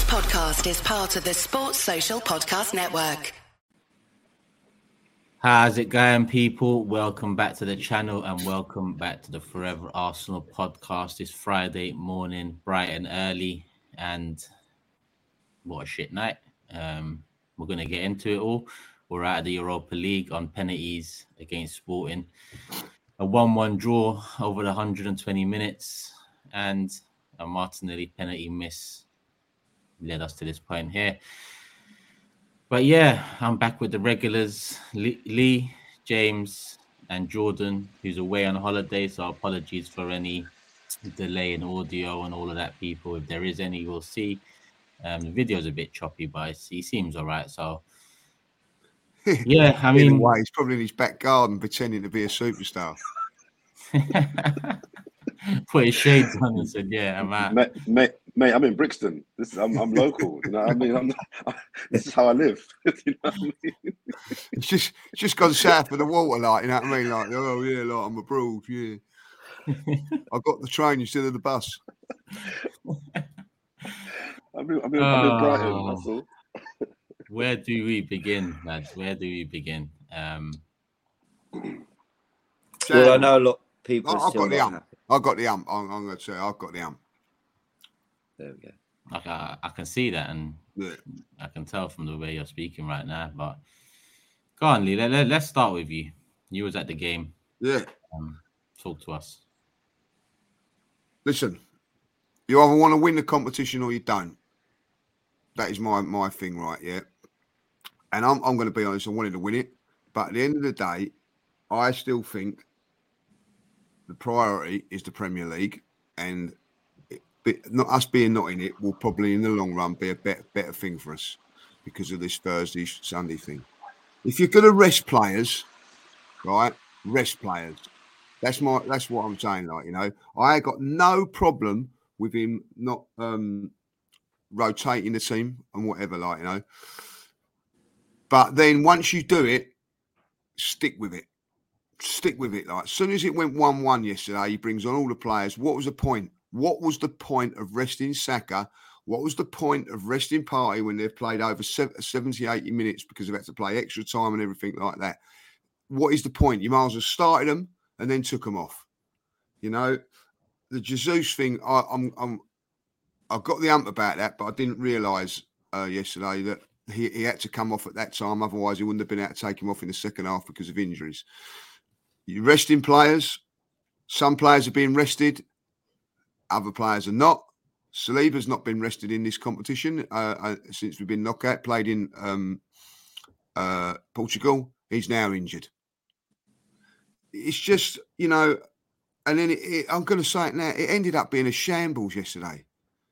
podcast is part of the Sports Social Podcast Network. How's it going, people? Welcome back to the channel and welcome back to the Forever Arsenal podcast. It's Friday morning, bright and early, and what a shit night. We're going to get into it all. We're out of the Europa League on penalties against Sporting. A 1-1 draw over the 120 minutes and a Martinelli penalty miss led us to this point here. But yeah, I'm back with the regulars, Lee, James, and Jordan, who's away on holiday. So apologies for any delay in audio and all of that, people. If there is any, we'll see. The video's a bit choppy, but he seems all right. So yeah, I mean, he's probably in his back garden pretending to be a superstar. Put his shades on and said, "Yeah, I'm out." Mate, I'm in Brixton. I'm local. You know what I mean? This is how I live. You know what I mean? It's just gone south of the water, like, you know what I mean? Like, oh yeah, like I'm abroad. Yeah, I got the train instead of the bus. I'm in Brighton. That's all. Where do we begin, lads? Where do we begin? Well, I know a lot of people. I've got the ump. I've got the ump. I'm going to say I've got the ump. There we go. I can see that, and yeah. I can tell from the way you're speaking right now. But go on, Lee. Let's start with you. You was at the game. Yeah. Talk to us. Listen, you either want to win the competition or you don't. That is my thing, right? Yeah. And I'm going to be honest. I wanted to win it, but at the end of the day, I still think the priority is the Premier League, and not us being not in it will probably in the long run be a better thing for us because of this Thursday Sunday thing. If you're going to rest players, right? Rest players. That's what I'm saying. Like, you know, I got no problem with him not rotating the team and whatever. Like, you know, but then once you do it, stick with it. Stick with it. Like, as soon as it went 1-1 yesterday, he brings on all the players. What was the point? What was the point of resting Saka? What was the point of resting Partey when they've played over 70, 80 minutes because they've had to play extra time and everything like that? What is the point? You might as well started them and then took them off. You know, the Jesus thing, I've got the ump about that, but I didn't realise yesterday that he had to come off at that time. Otherwise, he wouldn't have been able to take him off in the second half because of injuries. You're resting players. Some players are being rested. Other players are not. Saliba's not been rested in this competition since we've been knockout. Played in Portugal. He's now injured. It's just, you know, and then I'm going to say it now. It ended up being a shambles yesterday.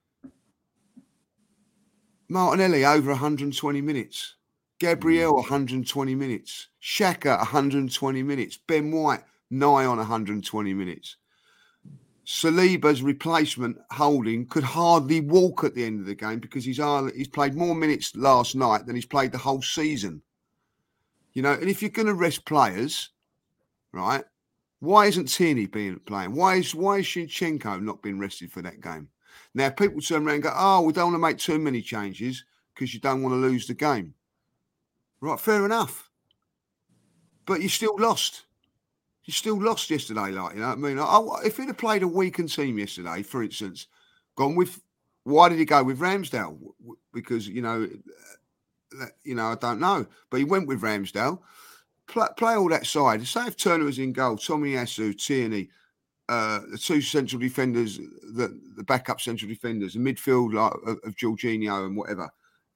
Martinelli over 120 minutes. Gabriel 120 minutes. Xhaka 120 minutes. Ben White nigh on 120 minutes. Saliba's replacement, Holding, could hardly walk at the end of the game because he's played more minutes last night than he's played the whole season. You know, and if you're going to rest players, right, why isn't Tierney playing? Why is Zinchenko not being rested for that game? Now, people turn around and go, oh, we don't want to make too many changes because you don't want to lose the game. Right, fair enough. But you still lost. You still lost yesterday, like, you know what I mean? If he'd have played a weakened team yesterday, for instance, why did he go with Ramsdale? Because, you know, I don't know. But he went with Ramsdale. Play all that side. Say if Turner was in goal, Tomiyasu, Tierney, the two central defenders, the backup central defenders, the midfield of Jorginho and whatever.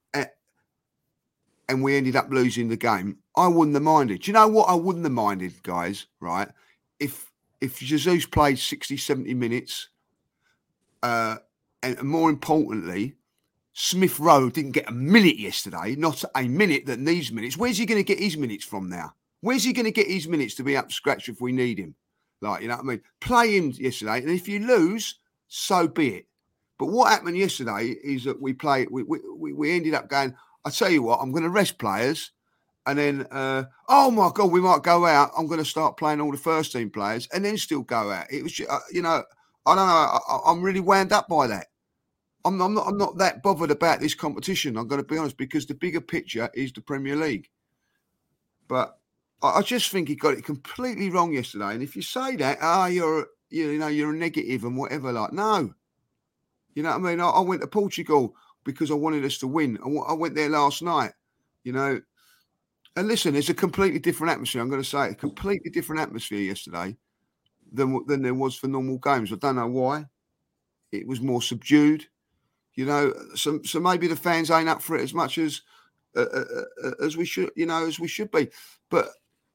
And we ended up losing the game. I wouldn't have minded. Do you know what I wouldn't have minded, guys, right? If Jesus played 60, 70 minutes, and more importantly, Smith Rowe didn't get a minute yesterday, not a minute that needs minutes. Where's he going to get his minutes from now? Where's he going to get his minutes to be up to scratch if we need him? Like, you know what I mean? Play him yesterday, and if you lose, so be it. But what happened yesterday is that we ended up going, I tell you what, I'm going to rest players, and then, oh my God, we might go out. I'm going to start playing all the first team players, and then still go out. It was, you know, I don't know. I'm really wound up by that. I'm not that bothered about this competition. I'm going to be honest, because the bigger picture is the Premier League. But I just think he got it completely wrong yesterday. And if you say that, you're a negative and whatever, like, no. You know what I mean? I went to Portugal because I wanted us to win. I went there last night, you know. And listen, it's a completely different atmosphere. I'm going to say it, a completely different atmosphere yesterday than there was for normal games. I don't know why. It was more subdued, you know. So maybe the fans ain't up for it as much as we should, you know, as we should be. But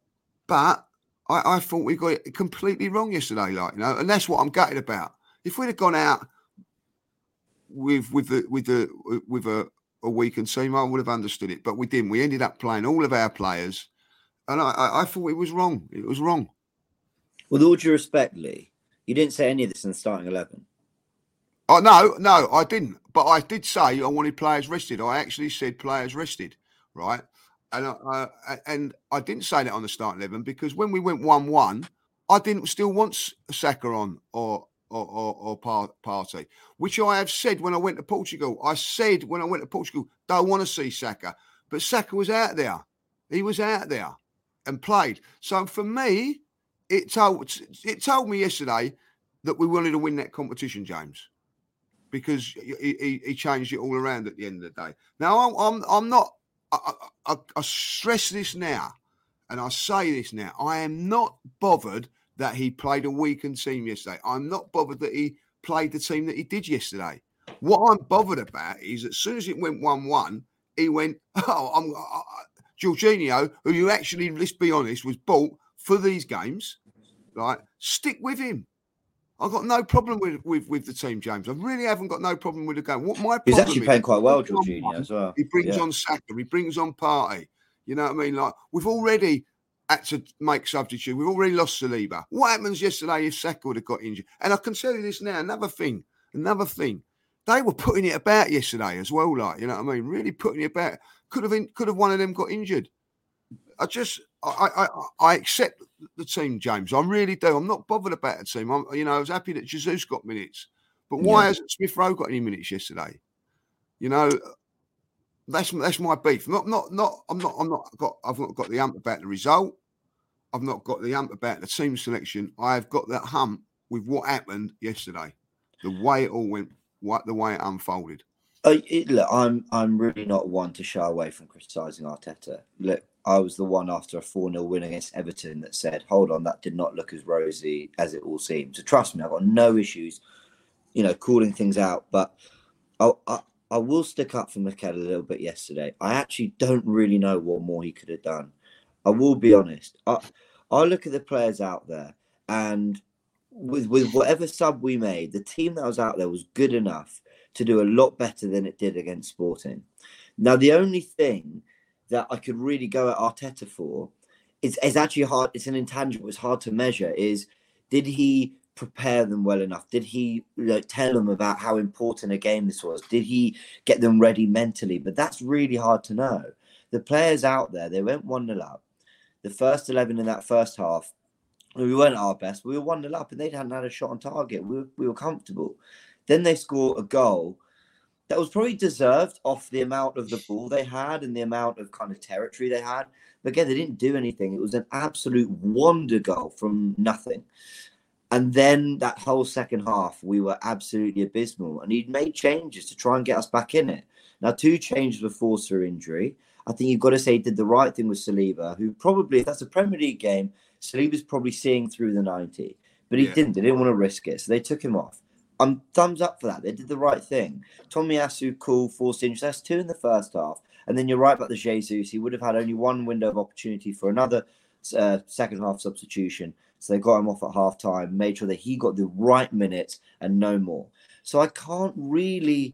I thought we got it completely wrong yesterday, like, you know, and that's what I'm gutted about. If we'd have gone out with a weakened team, I would have understood it, but we didn't. We ended up playing all of our players, and I thought it was wrong. It was wrong. With all due respect, Lee, you didn't say any of this in the starting 11. Oh no, I didn't. But I did say I wanted players rested. I actually said players rested, right? And I didn't say that on the starting 11 because when we went 1-1, I didn't still want Saka on or Partey, which I have said when I went to Portugal. I said when I went to Portugal, don't want to see Saka, but Saka was out there. He was out there and played. So for me, it told me yesterday that we wanted to win that competition, James, because he changed it all around at the end of the day. Now I'm not. I stress this now, and I say this now. I am not bothered that he played a weakened team yesterday. I'm not bothered that he played the team that he did yesterday. What I'm bothered about is as soon as it went 1-1, he went, Jorginho, who you actually, let's be honest, was bought for these games, right? Stick with him. I've got no problem with the team, James. I really haven't got no problem with the game. What my problem He's actually playing quite well, Jorginho, as well. He brings on Saka. He brings on Partey. You know what I mean? Like, we've already had to make substitute. We've already lost Saliba. What happens yesterday if Saka would have got injured? And I can tell you this now, another thing. They were putting it about yesterday as well, like, you know what I mean? Really putting it about. Could have one of them got injured. I accept the team, James. I really do. I'm not bothered about the team. I was happy that Jesus got minutes. But why hasn't Smith Rowe got any minutes yesterday? You know, that's my beef. I've not got the hump about the result. I've not got the hump about the team selection. I've got that hump with what happened yesterday, the way it all went, the way it unfolded. Look, I'm really not one to shy away from criticising Arteta. Look, I was the one after a 4-0 win against Everton that said, hold on, that did not look as rosy as it all seemed. So trust me, I've got no issues, calling things out. But I will stick up for Mikel a little bit yesterday. I actually don't really know what more he could have done. I will be honest. I look at the players out there, and with whatever sub we made, the team that was out there was good enough to do a lot better than it did against Sporting. Now, the only thing that I could really go at Arteta for is actually hard. It's an intangible. It's hard to measure. Did he prepare them well enough? Did he tell them about how important a game this was? Did he get them ready mentally? But that's really hard to know. The players out there, they went 1-0 up. The first 11 in that first half, we weren't at our best. We were 1-0 up and they hadn't had a shot on target. We were comfortable. Then they score a goal that was probably deserved off the amount of the ball they had and the amount of kind of territory they had. But again, they didn't do anything. It was an absolute wonder goal from nothing. And then that whole second half, we were absolutely abysmal. And he'd made changes to try and get us back in it. Now, 2 changes were forced through injury. I think you've got to say he did the right thing with Saliba, who probably, if that's a Premier League game, Saliba's probably seeing through the 90. But he didn't. They didn't want to risk it. So they took him off. Thumbs up for that. They did the right thing. Tomiyasu, cool, forced injuries. That's 2 in the first half. And then you're right about the Jesus. He would have had only 1 window of opportunity for another second half substitution. So they got him off at half time, made sure that he got the right minutes and no more. So I can't really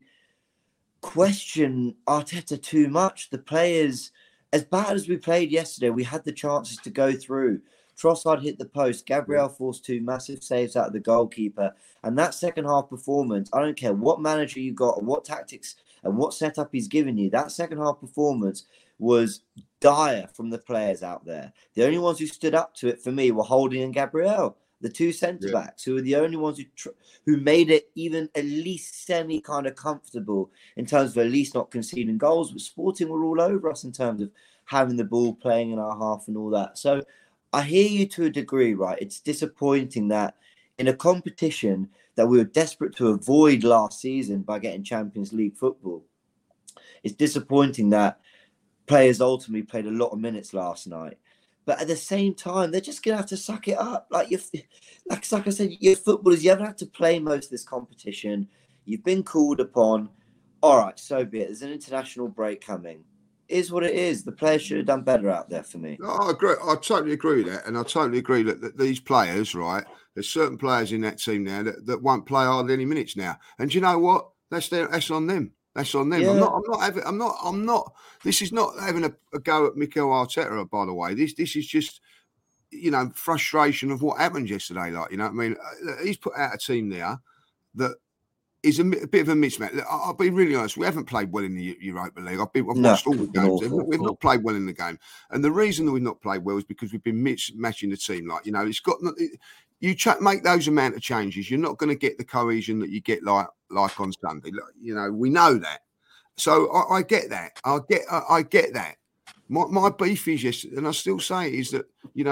question Arteta too much. The players, as bad as we played yesterday, we had the chances to go through. Trossard hit the post. Gabriel forced 2 massive saves out of the goalkeeper. And that second half performance, I don't care what manager you got and what tactics and what setup he's given you, that second half performance was dire from the players out there. The only ones who stood up to it for me were Holding and Gabriel. the two centre-backs, who are the only ones who made it even at least semi kind of comfortable in terms of at least not conceding goals. But Sporting were all over us in terms of having the ball, playing in our half and all that. So I hear you to a degree, right? It's disappointing that in a competition that we were desperate to avoid last season by getting Champions League football, it's disappointing that players ultimately played a lot of minutes last night. But at the same time, they're just going to have to suck it up. Like I said, you're footballers. You haven't had to play most of this competition. You've been called upon. All right, so be it. There's an international break coming. It is what it is. The players should have done better out there for me. I agree. I totally agree with that. And I totally agree that these players, right, there's certain players in that team now that won't play hardly any minutes now. And do you know what? That's on them. That's on them. Yeah. I'm not. This is not having a go at Mikel Arteta, by the way. This is just, frustration of what happened yesterday. Like, you know what I mean? He's put out a team there that is a bit of a mismatch. I'll be really honest. We haven't played well in the Europa League. I've watched all the games. We've not played well in the game. And the reason that we've not played well is because we've been mismatching the team. Like, it's got... make those amount of changes, you're not going to get the cohesion that you get like on Sunday. We know that. So I get that. I get that. My beef is, yes, and I still say is that,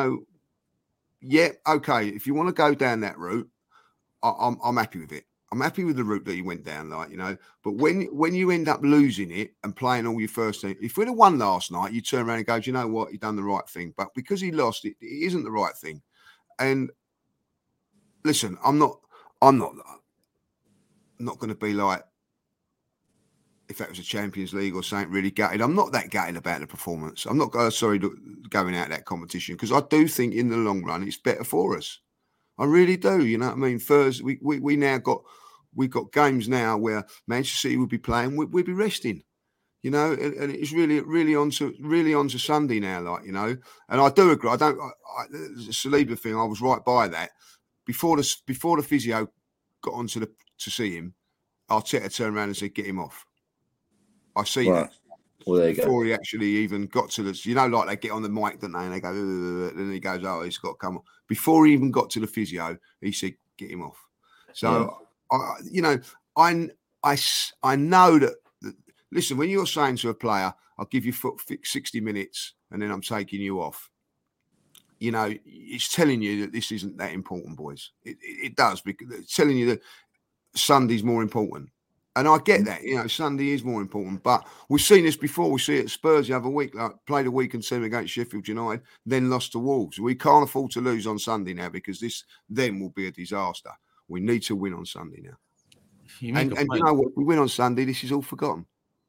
okay, if you want to go down that route, I'm happy with it. I'm happy with the route that he went down, But when you end up losing it and playing all your first team, if we'd have won last night, you turn around and go, do you know what? He done the right thing. But because he lost, it isn't the right thing. And listen, I'm not going to be like, if that was a Champions League or something, really gutted. I'm not that gutted about the performance. I'm not going out that competition, because I do think in the long run it's better for us. I really do. You know what I mean? First, we now we've got games now where Manchester City would be playing, we'd be resting. And it's really onto Sunday now, And I do agree. The Saliba thing, I was right by that. Before the physio got on to see him, Arteta turned around and said, "Get him off." I see that. Well, there you before go. He actually even got to like they get on the mic, don't they? And they go, then he goes, "Oh, he's got to come on." Before he even got to the physio, he said, "Get him off." So, yeah. I know that. Listen, when you're saying to a player, "I'll give you 60 minutes and then I'm taking you off," it's telling you that this isn't that important, boys. It does, because it's telling you that Sunday's more important. And I get that, Sunday is more important. But we've seen this before. We see it at Spurs the other week, played a weekend team against Sheffield United, then lost to Wolves. We can't afford to lose on Sunday now, because this then will be a disaster. We need to win on Sunday now. And you know what? If we win on Sunday, this is all forgotten.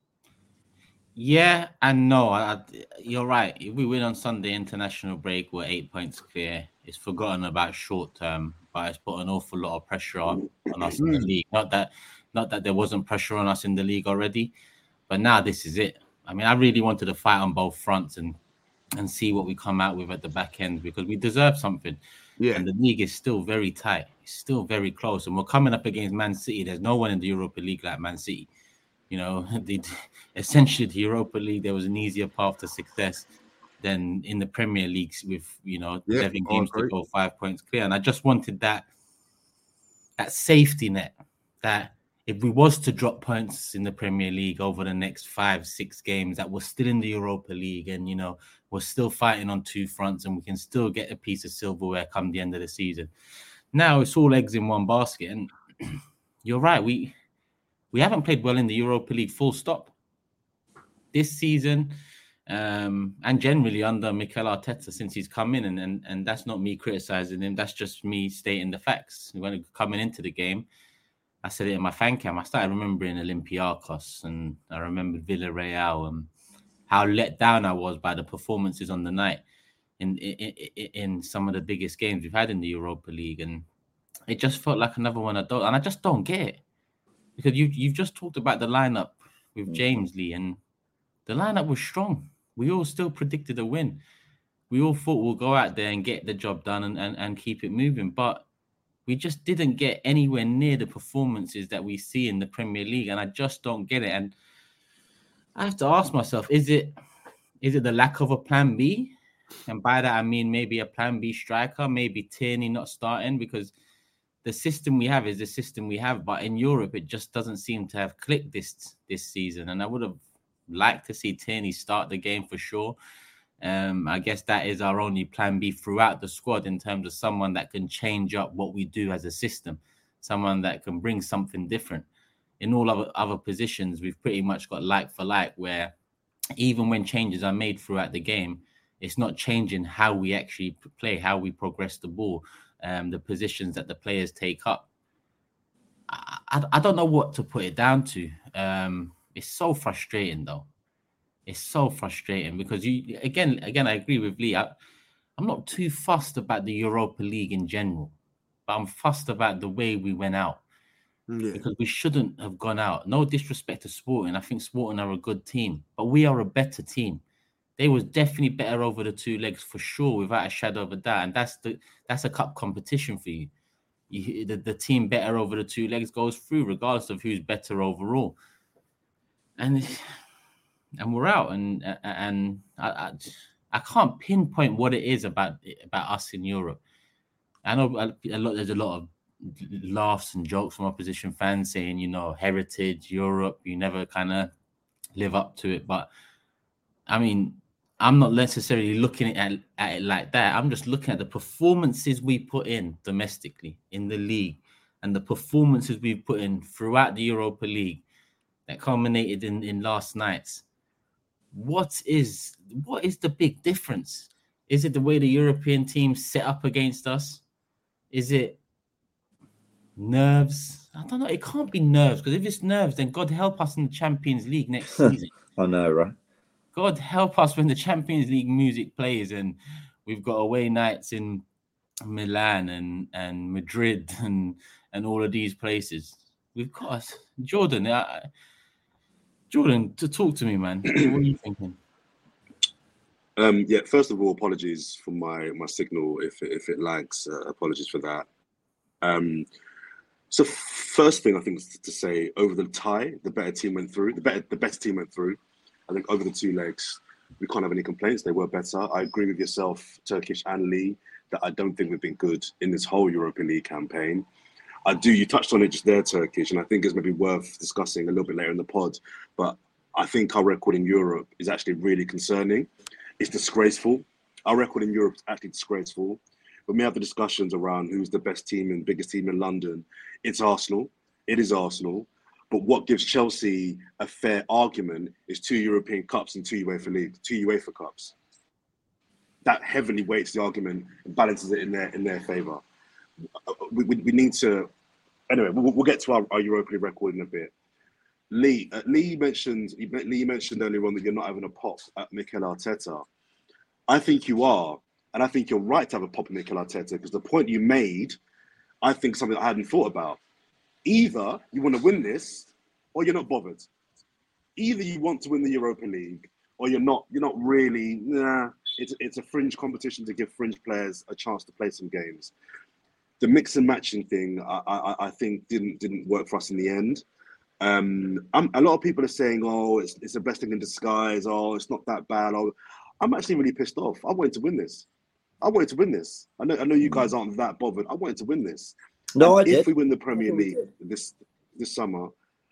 Yeah and no. You're right. If we win on Sunday, international break, we're 8 points clear. It's forgotten about short term, but it's put an awful lot of pressure on us in the league. Not that there wasn't pressure on us in the league already, but now this is it. I mean, I really wanted to fight on both fronts and see what we come out with at the back end, because we deserve something. Yeah. And the league is still very tight. It's still very close. And we're coming up against Man City. There's no one in the Europa League like Man City. Essentially the Europa League, there was an easier path to success than in the Premier League with, 11 games to go, 5 points clear. And I just wanted that safety net, that if we was to drop points in the Premier League over the next 5-6 games, that we're still in the Europa League and, we're still fighting on two fronts and we can still get a piece of silverware come the end of the season. Now it's all eggs in one basket. And you're right, we haven't played well in the Europa League, full stop. This season, and generally under Mikel Arteta since he's come in, and that's not me criticizing him, that's just me stating the facts. When coming into the game, I said it in my fan cam, I started remembering Olympiacos, and I remembered Villarreal, and how let down I was by the performances on the night in some of the biggest games we've had in the Europa League, and it just felt like another one and I just don't get it. Because you've just talked about the lineup with James Lee, and the lineup was strong. We all still predicted a win. We all thought we'll go out there and get the job done and keep it moving. But we just didn't get anywhere near the performances that we see in the Premier League, and I just don't get it. And I have to ask myself, is it the lack of a plan B? And by that, I mean maybe a plan B striker, maybe Tierney not starting, because the system we have is the system we have. But in Europe, it just doesn't seem to have clicked this season. And I would have liked to see Tierney start the game for sure. I guess that is our only plan B throughout the squad in terms of someone that can change up what we do as a system, someone that can bring something different. In all other positions, we've pretty much got like for like, where even when changes are made throughout the game, it's not changing how we actually play, how we progress the ball, the positions that the players take up. I don't know what to put it down to. It's so frustrating, though. It's so frustrating because again, I agree with Lee. I'm not too fussed about the Europa League in general, but I'm fussed about the way we went out. Because we shouldn't have gone out. No disrespect to Sporting. I think Sporting are a good team, but we are a better team. They was definitely better over the two legs for sure, without a shadow of a doubt. And that's a cup competition for you. The team better over the two legs goes through, regardless of who's better overall. And we're out. And I can't pinpoint what it is about us in Europe. I know there's a lot of laughs and jokes from opposition fans saying, heritage, Europe, you never kind of live up to it. But I mean, I'm not necessarily looking at it like that. I'm just looking at the performances we put in domestically in the league and the performances we've put in throughout the Europa League that culminated in last night's. What is the big difference? Is it the way the European teams set up against us? Is it nerves? I don't know. It can't be nerves, because if it's nerves, then God help us in the Champions League next season. I know, right? God help us when the Champions League music plays and we've got away nights in Milan and Madrid and all of these places. We've got Jordan. Jordan, to talk to me, man. What are you thinking? First of all, apologies for my signal if it lags. Apologies for that. So first thing I think is to say, over the tie, the better team went through. The best team went through. I think over the two legs, we can't have any complaints. They were better. I agree with yourself, Turkish and Lee, that I don't think we've been good in this whole Europa League campaign. You touched on it just there, Turkish, and I think it's maybe worth discussing a little bit later in the pod. But I think our record in Europe is actually really concerning. It's disgraceful. Our record in Europe is actually disgraceful. When we have the discussions around who's the best team and biggest team in London, it's Arsenal. It is Arsenal. But what gives Chelsea a fair argument is 2 European Cups and 2 UEFA Cups. That heavily weights the argument and balances it in their favour. We need to. Anyway, we'll get to our Europa League record in a bit. Lee mentioned earlier on that you're not having a pop at Mikel Arteta. I think you are, and I think you're right to have a pop at Mikel Arteta, because the point you made, I think, something I hadn't thought about. Either you want to win this, or you're not bothered. Either you want to win the Europa League, or you're not really. It's a fringe competition to give fringe players a chance to play some games. The mix and matching thing, I think, didn't work for us in the end. A lot of people are saying, "Oh, it's the best thing in disguise. Oh, it's not that bad." Oh, I'm actually really pissed off. I wanted to win this. I know you guys aren't that bothered. I wanted to win this. No, I did. If we win the Premier League this summer,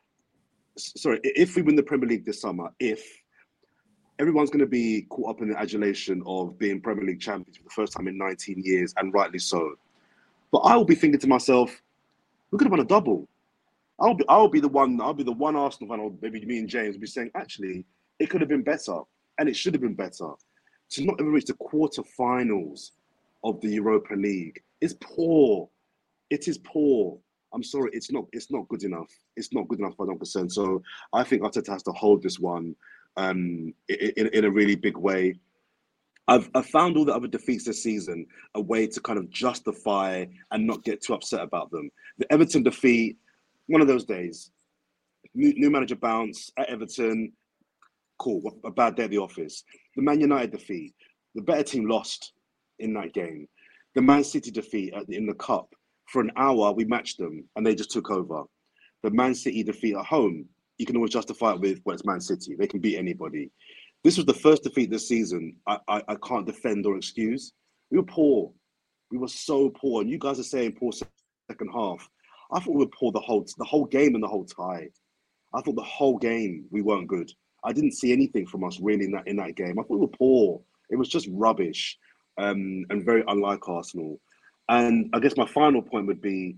if we win the Premier League this summer, everyone's going to be caught up in the adulation of being Premier League champions for the first time in 19 years, and rightly so. But I will be thinking to myself, we could have won a double. I'll be the one Arsenal fan, or maybe me and James will be saying, actually, it could have been better, and it should have been better. To not even reach the quarterfinals of the Europa League is poor. It is poor. I'm sorry, it's not good enough. It's not good enough, as far as I'm concerned. So I think Arteta has to hold this one in a really big way. I've found all the other defeats this season a way to kind of justify and not get too upset about them. The Everton defeat, one of those days. New manager bounce at Everton, cool, a bad day at the office. The Man United defeat, the better team lost in that game. The Man City defeat in the Cup, for an hour we matched them and they just took over. The Man City defeat at home, you can always justify it with, well, it's Man City. They can beat anybody. This was the first defeat this season. I can't defend or excuse. We were poor. We were so poor. And you guys are saying poor second half. I thought we were poor the whole game and the whole tie. I thought the whole game we weren't good. I didn't see anything from us really in that game. I thought we were poor. It was just rubbish, and very unlike Arsenal. And I guess my final point would be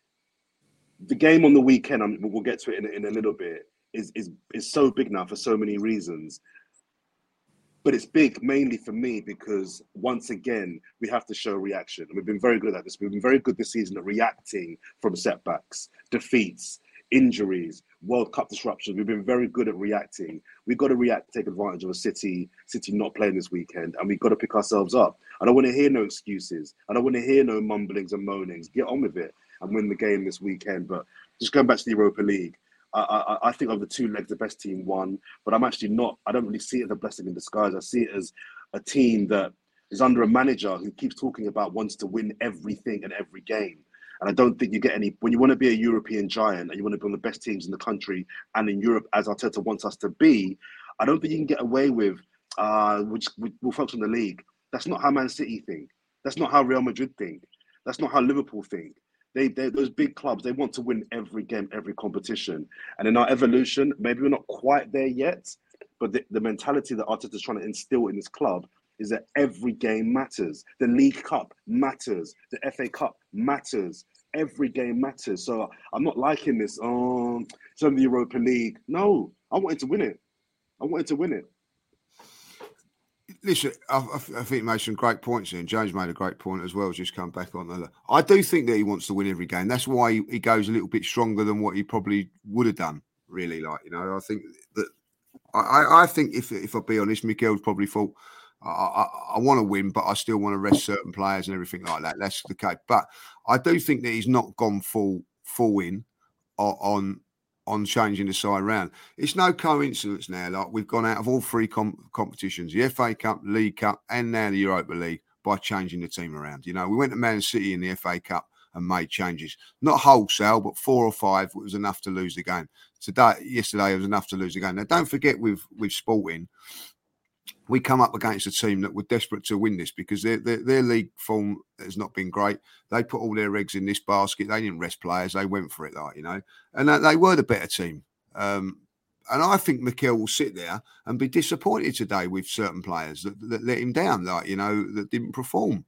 the game on the weekend. We'll get to it in a little bit. Is so big now for so many reasons. But it's big mainly for me because once again we have to show reaction. And we've been very good at this. We've been very good this season at reacting from setbacks, defeats, injuries, World Cup disruptions. We've been very good at reacting. We've got to react, take advantage of a City not playing this weekend, and we've got to pick ourselves up. I don't want to hear no excuses. I don't want to hear no mumblings and moanings. Get on with it and win the game this weekend. But just going back to the Europa League, I think of the two legs, the best team won, but I'm actually not. I don't really see it as a blessing in disguise. I see it as a team that is under a manager who keeps talking about wants to win everything and every game. And I don't think you get any, when you want to be a European giant and you want to be one of the best teams in the country and in Europe, as Arteta wants us to be, I don't think you can get away with, we'll focus on the league. That's not how Man City think. That's not how Real Madrid think. That's not how Liverpool think. Those big clubs, they want to win every game, every competition. And in our evolution, maybe we're not quite there yet, but the mentality that Arteta's trying to instill in this club is that every game matters. The League Cup matters. The FA Cup matters. Every game matters. So I'm not liking this, it's only the Europa League. No, I wanted to win it. I wanted to win it. Listen, I think he made some great points here, and James made a great point as well. Just come back on that. I do think that he wants to win every game. That's why he goes a little bit stronger than what he probably would have done. Really, I think that I think if I be honest, Mikel's probably thought I want to win, but I still want to rest certain players and everything like that. That's the case. But I do think that he's not gone full in on changing the side round. It's no coincidence now, like we've gone out of all three competitions, the FA Cup, League Cup, and now the Europa League, by changing the team around. We went to Man City in the FA Cup and made changes. Not wholesale, but 4 or 5 was enough to lose the game. Yesterday, it was enough to lose the game. Now, don't forget with Sporting, we come up against a team that were desperate to win this because their league form has not been great. They put all their eggs in this basket. They didn't rest players. They went for it, and they were the better team. And I think Mikel will sit there and be disappointed today with certain players that let him down, that didn't perform.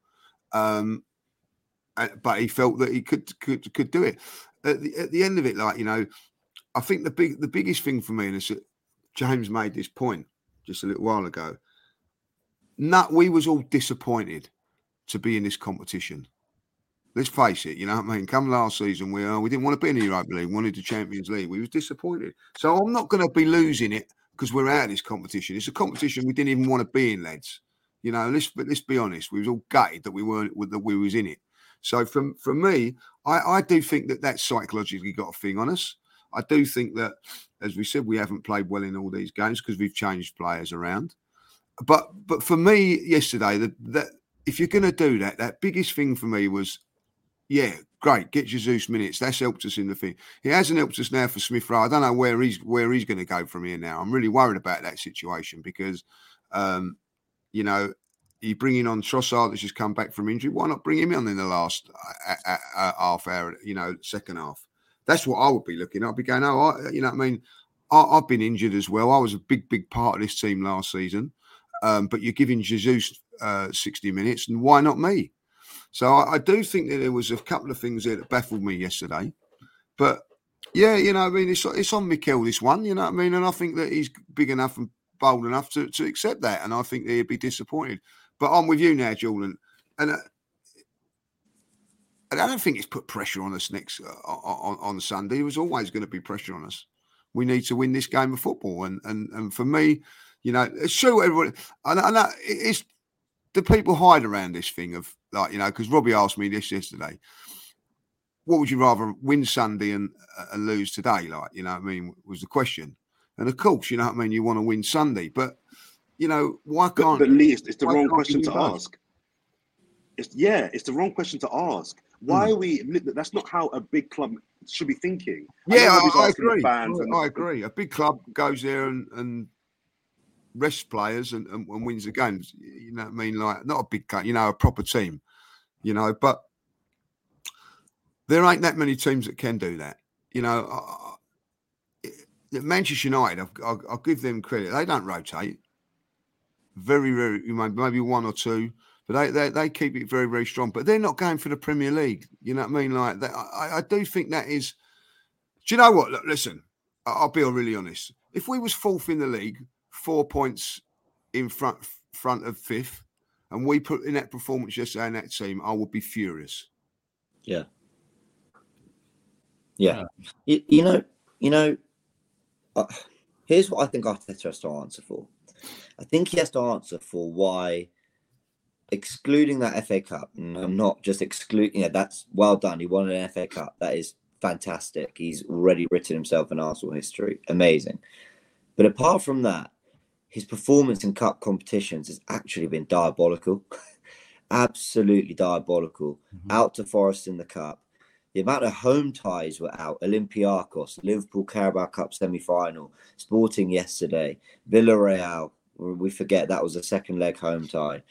But he felt that he could do it. At the end of it, I think the biggest thing for me, and it's that James made this point just a little while ago. We was all disappointed to be in this competition. Let's face it, Come last season, we didn't want to be in the Europa League, wanted the Champions League. We was disappointed. So I'm not going to be losing it because we're out of this competition. It's a competition we didn't even want to be in, lads. Let's be honest. We was all gutted that we was in it. So for me, I do think that psychologically got a thing on us. I do think that, as we said, we haven't played well in all these games because we've changed players around. But for me yesterday, that if you're going to do that biggest thing for me was, yeah, great, get Jesus minutes. That's helped us in the thing. He hasn't helped us now for Smith Rowe. I don't know where he's going to go from here now. I'm really worried about that situation because, you bringing on Trossard that's just come back from injury. Why not bring him on in the last half hour? Second half. That's what I would be looking at. I'd be going, I've been injured as well. I was a big part of this team last season. But you're giving Jesus 60 minutes, and why not me? So I do think that there was a couple of things there that baffled me yesterday. But yeah, it's on Mikel, this one, and I think that he's big enough and bold enough to accept that, and I think that he'd be disappointed. But I'm with you now, Jordan, and I don't think it's put pressure on us next on Sunday. There was always going to be pressure on us. We need to win this game of football, and for me, it's true. Everybody, and it's the people hide around this thing of because Robbie asked me this yesterday. What would you rather win Sunday and lose today? Was the question. And of course, you want to win Sunday, but why can't? But Lee, it's the wrong question to ask. It's the wrong question to ask. Why are we? That's not how a big club should be thinking. Yeah, I agree. I agree. A big club goes there and rests players and wins the games. You know what I mean? Like, not a big game, you know, a proper team, you know, but there ain't that many teams that can do that. You know, Manchester United, I'll give them credit. They don't rotate. Very, very, maybe one or two, but they keep it very, very strong. But they're not going for the Premier League. You know what I mean? Like that, I do think that is. Do you know what? Look, listen, I'll be really honest. If we was fourth in the league, 4 points in front of fifth, and we put in that performance yesterday in that team, I would be furious. Yeah. You know. Here's what I think Arteta has to answer for. I think he has to answer for why, excluding that FA Cup, and I'm not just excluding, that's well done. He won an FA Cup. That is fantastic. He's already written himself in Arsenal history. Amazing. But apart from that, his performance in cup competitions has actually been diabolical. Absolutely diabolical. Mm-hmm. Out to Forest in the cup. The amount of home ties were out. Olympiacos, Liverpool Carabao Cup semi-final, Sporting yesterday, Villarreal. We forget that was a second leg home tie.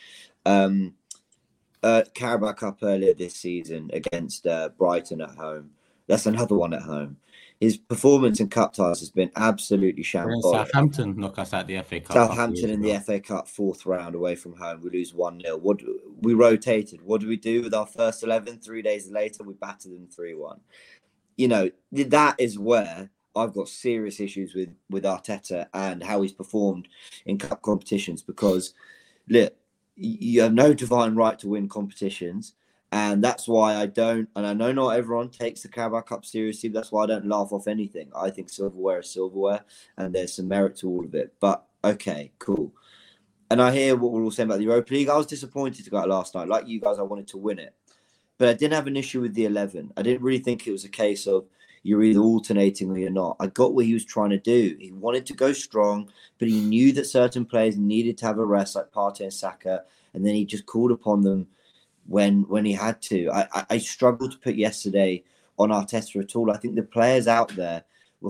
Carabao Cup earlier this season against Brighton at home. That's another one at home. His performance in cup ties has been absolutely shambolic. Southampton knock us out the FA Cup. Southampton in the FA Cup fourth round away from home. We lose 1-0. We rotated. What do we do with our first 11? 3 days later, we battered them 3-1. You know, that is where I've got serious issues with Arteta and how he's performed in cup competitions, because, look, you have no divine right to win competitions. And that's why I don't, and I know not everyone takes the Carabao Cup seriously, but that's why I don't laugh off anything. I think silverware is silverware, and there's some merit to all of it. But, okay, cool. And I hear what we're all saying about the Europa League. I was disappointed to go out last night. Like you guys, I wanted to win it. But I didn't have an issue with the 11. I didn't really think it was a case of you're either alternating or you're not. I got what he was trying to do. He wanted to go strong, but he knew that certain players needed to have a rest, like Partey and Saka, and then he just called upon them when he had to. I struggled to put yesterday on Arteta at all. I think the players out there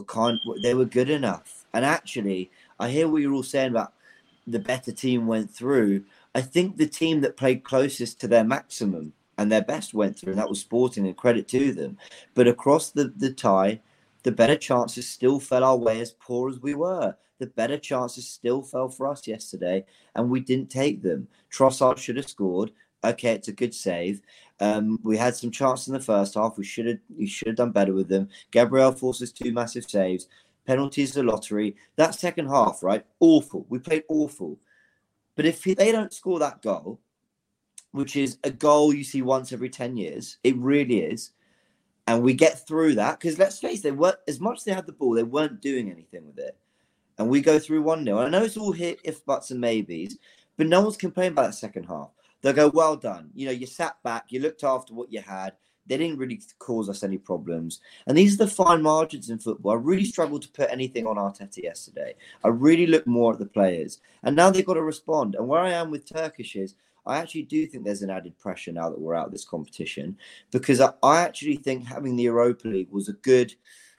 they were good enough. And actually, I hear what you're all saying about the better team went through. I think the team that played closest to their maximum and their best went through, and that was Sporting, and credit to them. But across the tie, the better chances still fell our way, as poor as we were. The better chances still fell for us yesterday, and we didn't take them. Trossard should have scored. Okay, it's a good save. We had some chances in the first half. We should have done better with them. Gabriel forces 2 massive saves. Penalties are lottery. That second half, right? Awful. We played awful. But if they don't score that goal, which is a goal you see once every 10 years, it really is, and we get through that, because let's face it, as much as they had the ball, they weren't doing anything with it. And we go through 1-0. I know it's all hit if, buts, and maybes, but no one's complaining about that second half. They'll go, well done. You know, you sat back, you looked after what you had. They didn't really cause us any problems. And these are the fine margins in football. I really struggled to put anything on Arteta yesterday. I really looked more at the players. And now they've got to respond. And where I am with Turkish is, I actually do think there's an added pressure now that we're out of this competition, because I actually think having the Europa League was a good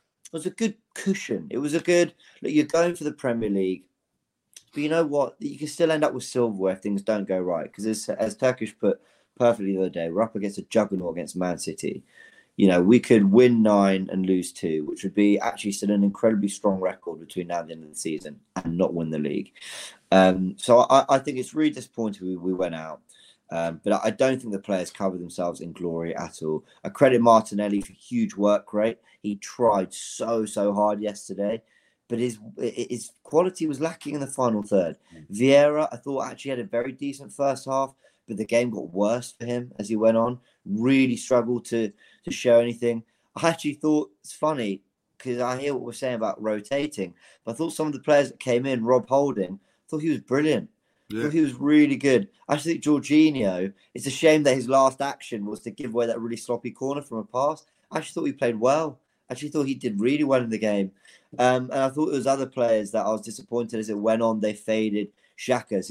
cushion. It was a good, look, you're going for the Premier League. But you know what? You can still end up with silverware if things don't go right. Because as Turkish put perfectly the other day, we're up against a juggernaut against Man City. You know, we could win 9 and lose 2, which would be actually still an incredibly strong record between now and the end of the season, and not win the league. So I think it's really disappointing we went out. But I don't think the players covered themselves in glory at all. I credit Martinelli for huge work rate. He tried so hard yesterday, but his quality was lacking in the final third. Vieira, I thought, actually had a very decent first half, but the game got worse for him as he went on. Really struggled to show anything. I actually thought, it's funny, because I hear what we're saying about rotating, but I thought some of the players that came in, Rob Holding, I thought he was brilliant. Yeah. I thought he was really good. I actually think Jorginho, it's a shame that his last action was to give away that really sloppy corner from a pass. I actually thought he played well. I actually thought he did really well in the game. And I thought there was other players that I was disappointed as it went on. They faded. Xhaka,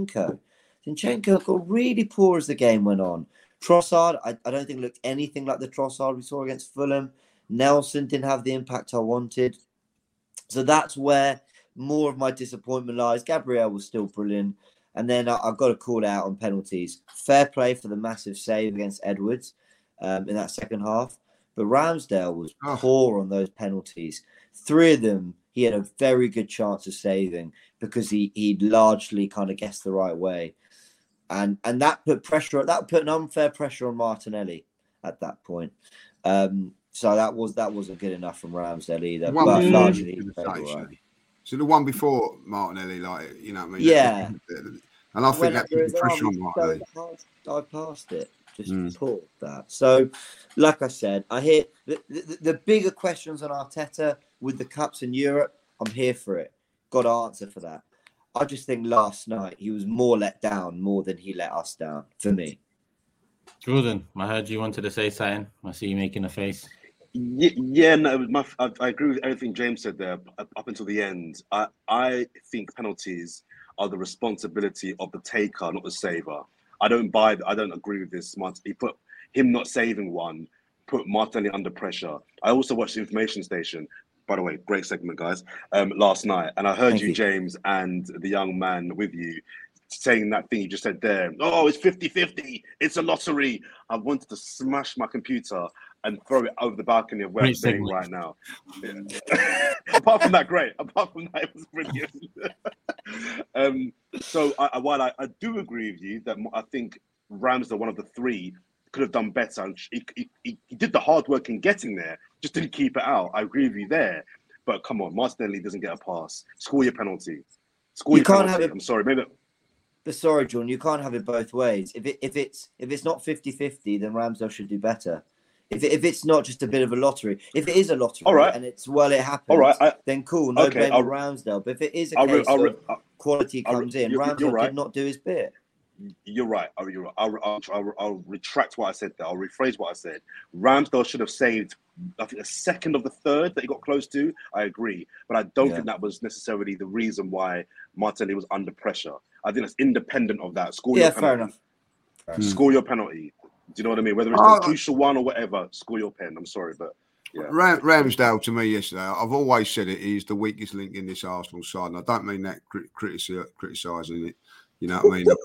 Zinchenko got really poor as the game went on. Trossard, I don't think looked anything like the Trossard we saw against Fulham. Nelson didn't have the impact I wanted. So that's where more of my disappointment lies. Gabriel was still brilliant. And then I've got to call out on penalties. Fair play for the massive save against Edwards in that second half. But Ramsdale was poor on those penalties. 3 of them, he had a very good chance of saving because he largely kind of guessed the right way. And that put pressure, that put an unfair pressure on Martinelli at that point. So that wasn't good enough from Ramsdale either. But largely he played all right. So the one before Martinelli, like, you know what I mean? Yeah. And I think that put pressure on Martinelli. I passed it. Just pulled that. So, like I said, I hear the bigger questions on Arteta with the cups in Europe. I'm here for it. Got to answer for that. I just think last night he was more let down more than he let us down, for me. Jordan, I heard you wanted to say something. I see you making a face. Yeah, no, I agree with everything James said there up until the end. I think penalties are the responsibility of the taker, not the saver. I don't agree with this. He put him not saving one, put Martinelli under pressure. I also watched the Information Station. By the way, great segment, guys, last night. And I heard Thank you, James, and the young man with you saying that thing you just said there. Oh, it's 50-50. It's a lottery. I wanted to smash my computer and throw it over the balcony of where I'm sitting right now. Yeah. Apart from that, great. Apart from that, it was brilliant. So while I do agree with you that I think Ramsdale, one of the 3, could have done better. And he did the hard work in getting there, just didn't keep it out. I agree with you there. But come on, Martinelli doesn't get a pass. Score your penalty. I'm sorry, maybe. But sorry, John, you can't have it both ways. If it's not 50-50, then Ramsdale should do better. If it's not just a bit of a lottery, if it is a lottery and it happens, then cool, no blame on Ramsdale. But if it is a case of quality comes in, Ramsdale did not do his bit. You're right. I'll retract what I said there. I'll rephrase what I said. Ramsdale should have saved, I think, a second of the third that he got close to. I agree. But I don't think that was necessarily the reason why Martinelli was under pressure. I think that's independent of that. Score your penalty. Fair enough. Score your penalty. Do you know what I mean? Whether it's a crucial one or whatever, score your pen. I'm sorry, but yeah. Ramsdale, to me yesterday, I've always said it, he's the weakest link in this Arsenal side. And I don't mean that criticising it. You know what I mean?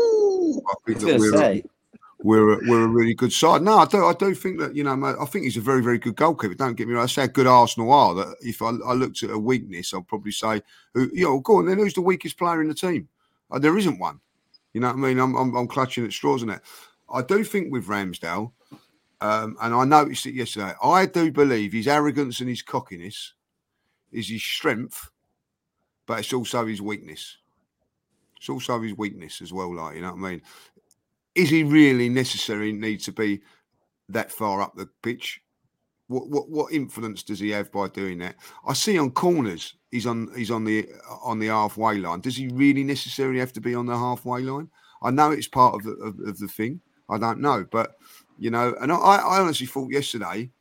I think that we're a really good side. No, I do think that, you know, I think he's a very, very good goalkeeper. Don't get me wrong. That's how good Arsenal are. That if I looked at a weakness, I'll probably say, go on then, who's the weakest player in the team? There isn't one. You know what I mean? I'm clutching at straws on it. I do think with Ramsdale, and I noticed it yesterday, I do believe his arrogance and his cockiness is his strength, but it's also his weakness. It's also his weakness as well, like, you know what I mean? Is he really need to be that far up the pitch? What influence does he have by doing that? I see on corners he's on the halfway line. Does he really necessarily have to be on the halfway line? I know it's part of the thing. I don't know, but you know, and I honestly thought yesterday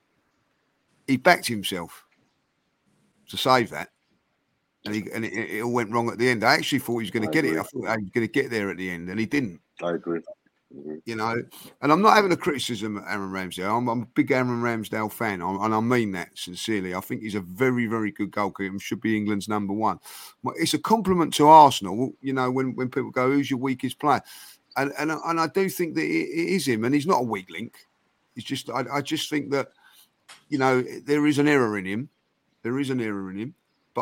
he backed himself to save that, and it all went wrong at the end. I actually thought he was going to get it. I thought he was going to get there at the end, and he didn't. I agree. You know, and I'm not having a criticism of Aaron Ramsdale. I'm a big Aaron Ramsdale fan, and I mean that sincerely. I think he's a very, very good goalkeeper and should be England's number 1. It's a compliment to Arsenal, you know, when people go, who's your weakest player? And I do think that it is him, and he's not a weak link. It's just I just think that, you know, there is an error in him. There is an error in him. But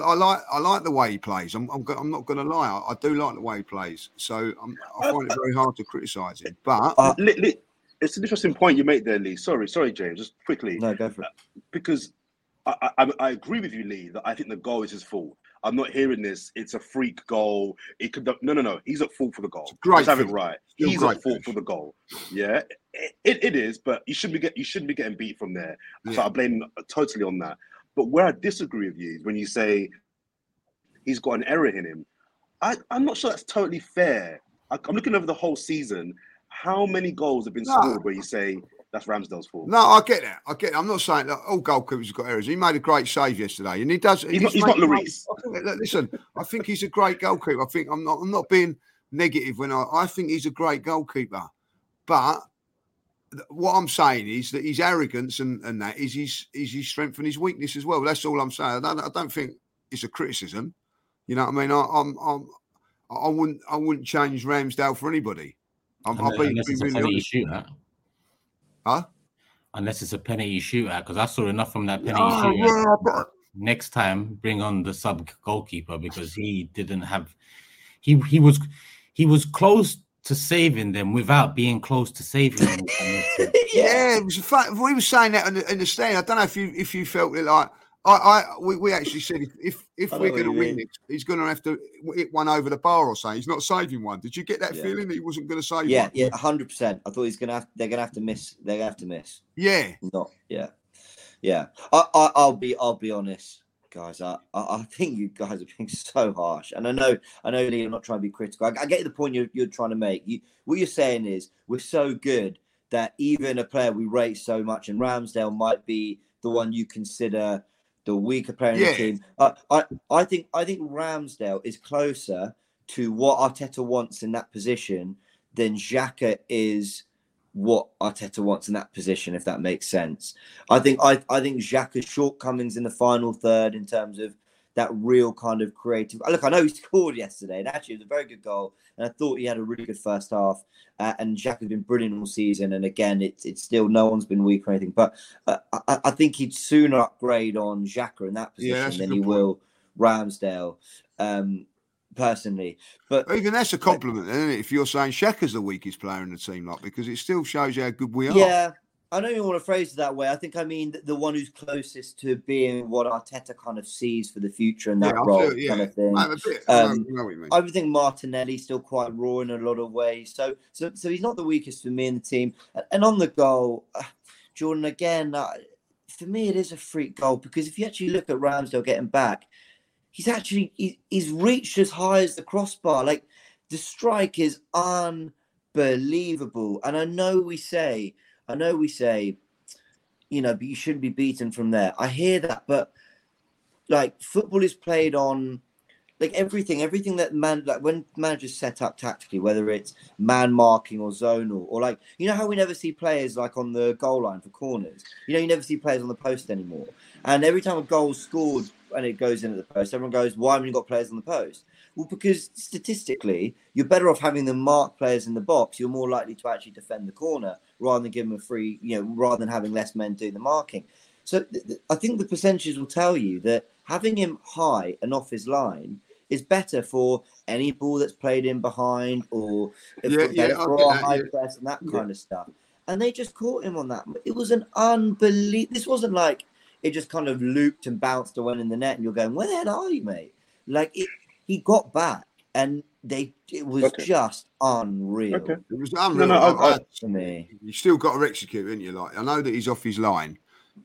I like the way he plays. I'm not going to lie. I do like the way he plays. So I find it very hard to criticise him. But it's an interesting point you make there, Lee. Sorry, James. Just quickly. No, go for it. Because I agree with you, Lee, that I think the goal is his fault. I'm not hearing this. It's a freak goal. It could no. He's at fault for the goal. Let's have it right. He's at fault for the goal. Yeah, it is. But you shouldn't be getting beat from there. Yeah. So I blame totally on that. But where I disagree with you is when you say he's got an error in him. I'm not sure that's totally fair. I'm looking over the whole season. How many goals have been scored where you say that's Ramsdale's fault? No, I get that. I'm not saying that all goalkeepers have got errors. He made a great save yesterday, and he does. He's not Lloris. Listen, I think he's a great goalkeeper. I think I'm not being negative when I think he's a great goalkeeper. But what I'm saying is that his arrogance and that is his strength and his weakness as well. That's all I'm saying. I don't think it's a criticism. You know what I mean? I wouldn't change Ramsdale for anybody. I'll be unless it's a really penalty honest. shootout. Huh? Unless it's a penalty shootout, because I saw enough from that penalty shootout. Yeah, but Next time, bring on the sub goalkeeper because he didn't have. He was close to saving them without being close to saving them. yeah, it was a fact. We were saying that in the stand. I don't know if you felt it like we actually said if we're going to win this, he's going to have to hit one over the bar or something. He's not saving one. Did you get that feeling that he wasn't going to save one? Yeah, 100%. I thought they're going to have to miss. They're going to have to miss. Yeah. Yeah. I'll be honest, guys. I think you guys are being so harsh, and I know, Lee, I'm not trying to be critical. I get the point you're trying to make. What you're saying is we're so good that even a player we rate so much, and Ramsdale might be the one you consider the weaker player in the team. I think Ramsdale is closer to what Arteta wants in that position than Xhaka is what Arteta wants in that position, if that makes sense. I think Xhaka's shortcomings in the final third in terms of that real kind of creative. Look, I know he scored yesterday, and actually it was a very good goal, and I thought he had a really good first half. And Xhaka's been brilliant all season, and again, it's still no one's been weak or anything. But I think he'd sooner upgrade on Xhaka in that position than he will Ramsdale. Personally, but even that's a compliment, isn't it? If you're saying Xhaka's the weakest player in the team, because it still shows you how good we are. Yeah, I don't even want to phrase it that way. I think I mean the one who's closest to being what Arteta kind of sees for the future in that role, kind of thing. I would think Martinelli's still quite raw in a lot of ways, so he's not the weakest for me in the team. And on the goal, Jordan, again, for me it is a freak goal because if you actually look at Ramsdale getting back. He's reached as high as the crossbar. Like the strike is unbelievable. And I know we say, you know, but you shouldn't be beaten from there. I hear that, but like football is played on like everything that when managers set up tactically, whether it's man marking or zonal, or like, you know how we never see players like on the goal line for corners. You know, you never see players on the post anymore. And every time a goal's scored and it goes into the post, everyone goes, why haven't you got players on the post? Well, because statistically, you're better off having them mark players in the box. You're more likely to actually defend the corner rather than give them a free, you know, rather than having less men doing the marking. So I think the percentages will tell you that having him high and off his line is better for any ball that's played in behind or for a high press and that kind of stuff. And they just caught him on that. It was an unbelievable. This wasn't like it just kind of looped and bounced and went in the net and you're going, where the hell are you, mate? Like he got back and it was just unreal. Okay. It was unreal. For me. You still got to execute, haven't you? Like I know that he's off his line.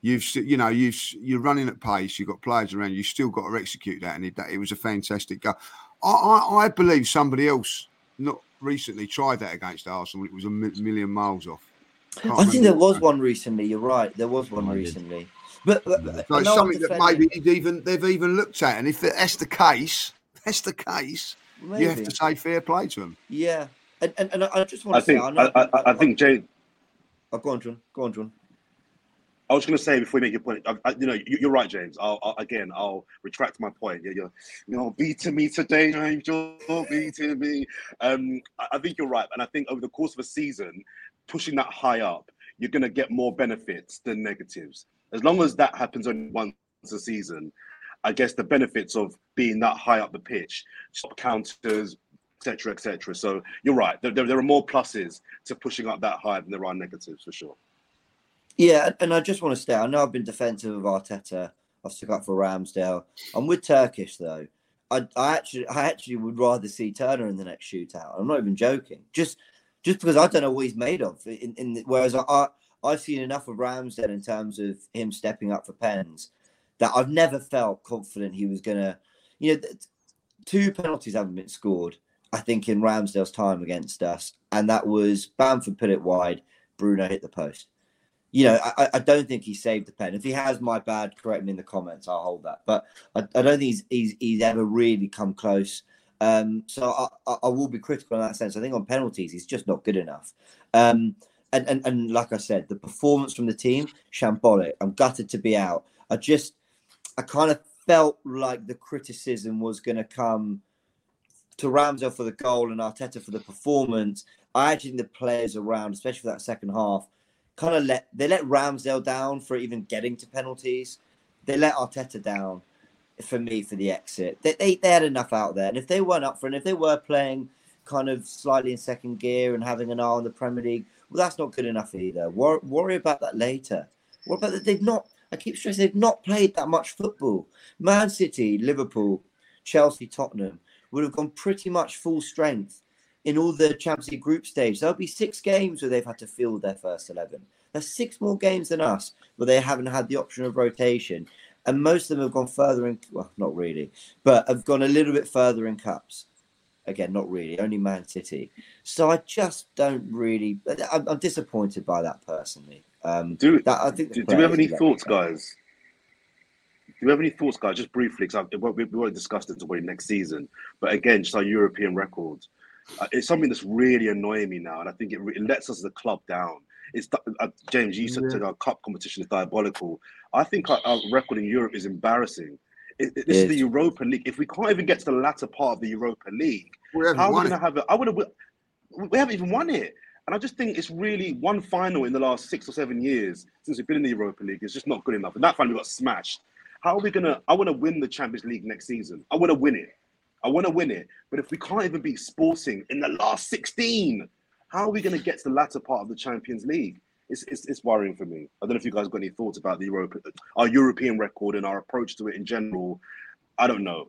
You're running at pace. You've got players around. You still got to execute that, and it was a fantastic goal. I believe somebody else not recently tried that against Arsenal. It was a million miles off. I think there was one recently. You're right. There was one recently, but so something that maybe they've even looked at. And if that's the case, maybe. You have to say fair play to them. Yeah, and I just want to say, I think Jay. Oh, go on, John. I was going to say before you make your point, you're right, James. I'll retract my point. You're beating me today, James. You're beating me. I think you're right, and I think over the course of a season, pushing that high up, you're going to get more benefits than negatives. As long as that happens only once a season, I guess the benefits of being that high up the pitch, stop counters, etc., etc. So you're right. There are more pluses to pushing up that high than there are negatives for sure. Yeah, and I just want to say, I know I've been defensive of Arteta. I've stuck up for Ramsdale. I'm with Turkish though. I actually would rather see Turner in the next shootout. I'm not even joking. Just because I don't know what he's made of. Whereas I've seen enough of Ramsdale in terms of him stepping up for pens that I've never felt confident he was gonna. You know, 2 penalties haven't been scored. I think in Ramsdale's time against us, and that was Bamford put it wide, Bruno hit the post. You know, I don't think he saved the pen. If he has, my bad, correct me in the comments. I'll hold that. But I don't think he's ever really come close. So I will be critical in that sense. I think on penalties, he's just not good enough. And like I said, the performance from the team, shambolic. I'm gutted to be out. I kind of felt like the criticism was going to come to Ramsdale for the goal and Arteta for the performance. I actually think the players around, especially for that second half, kind of let Ramsdale down for even getting to penalties. They let Arteta down for me for the exit. They had enough out there, and if they weren't up for it, and if they were playing kind of slightly in second gear and having an eye on the Premier League, well, that's not good enough either. Worry about that later. What about that? They've not. I keep stressing they've not played that much football. Man City, Liverpool, Chelsea, Tottenham would have gone pretty much full strength in all the Champions League group stage. There'll be 6 games where they've had to field their first 11. There's 6 more games than us where they haven't had the option of rotation. And most of them have gone further in, well, not really, but have gone a little bit further in cups. Again, not really, only Man City. So I just don't really, I'm disappointed by that personally. Do we have any thoughts, guys? Do we have any thoughts, guys? Just briefly, because we won't discuss this until next season. But again, just our European records. It's something that's really annoying me now, and I think it lets us as a club down. It's James, you said our cup competition is diabolical. I think our record in Europe is embarrassing. This is the Europa League. If we can't even get to the latter part of the Europa League, how are we going to have it? We haven't even won it. And I just think it's really one final in the last 6 or 7 years since we've been in the Europa League. It's just not good enough. And that final got smashed. How are we going to... I want to win the Champions League next season. I want to win it. But if we can't even beat Sporting in the last 16, how are we going to get to the latter part of the Champions League? It's worrying for me. I don't know if you guys got any thoughts about our European record and our approach to it in general. I don't know.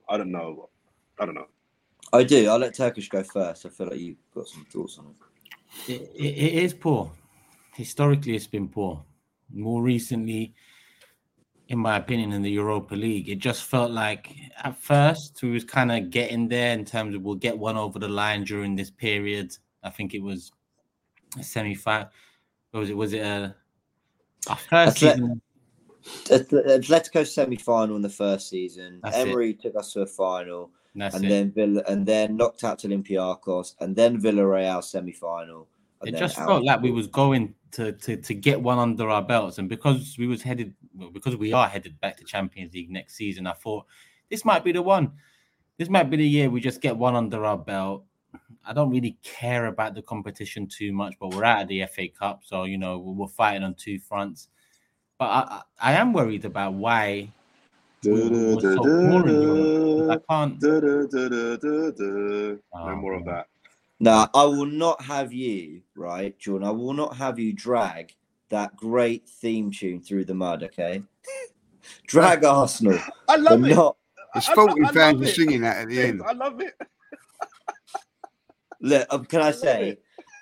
I do. I'll let Turkish go first. I feel like you've got some thoughts on it. It is poor. Historically, it's been poor. More recently, in my opinion, in the Europa League, it just felt like at first we was kind of getting there in terms of we'll get one over the line during this period. I think it was a semi-final. Was it our first season? Atletico semi-final in the first season. That's Emery took us to a final. Then then knocked out to Olympiacos, and then Villarreal semi-final. It just felt like we was going to get one under our belts, and because we are headed back to Champions League next season, I thought this might be the one. This might be the year we just get one under our belt. I don't really care about the competition too much, but we're out of the FA Cup, so we're fighting on 2 fronts. But I am worried about why. We're so poor in Europe. I can't. No more of that. No, I will not have you, right, Jordan? I will not have you drag that great theme tune through the mud, okay? Drag Arsenal. I love it. It's 40 fans are singing that at the end. I love it. Look, can I say,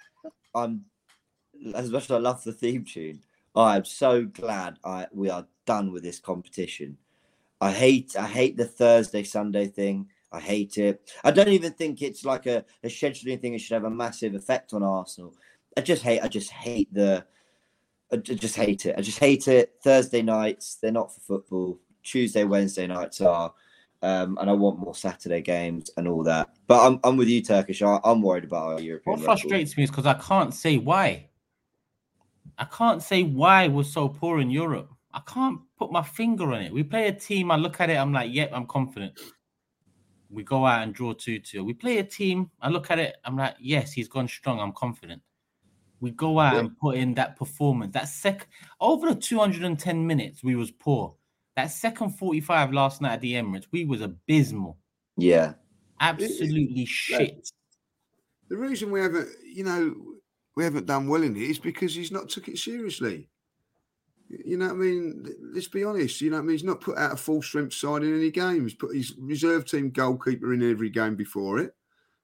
as much as I love the theme tune, I am so glad we are done with this competition. I hate the Thursday, Sunday thing. I hate it. I don't even think it's like a scheduling thing. It should have a massive effect on Arsenal. I just hate it. I just hate it. Thursday nights, they're not for football. Tuesday, Wednesday nights are. And I want more Saturday games and all that. But I'm with you, Turkish. I'm worried about our European record. What frustrates me is because I can't say why. I can't say why we're so poor in Europe. I can't put my finger on it. We play a team, I look at it, I'm like, yep, I'm confident. We go out and draw 2-2. We play a team, I look at it, I'm like, yes, he's gone strong, I'm confident. We go out and put in that performance. Over the 210 minutes, we was poor. That second 45 last night at the Emirates, we was abysmal. Yeah. Absolutely shit. The reason we haven't done well in it is because he's not took it seriously. You know what I mean? Let's be honest. You know what I mean? He's not put out a full strength side in any game. He's put his reserve team goalkeeper in every game before it.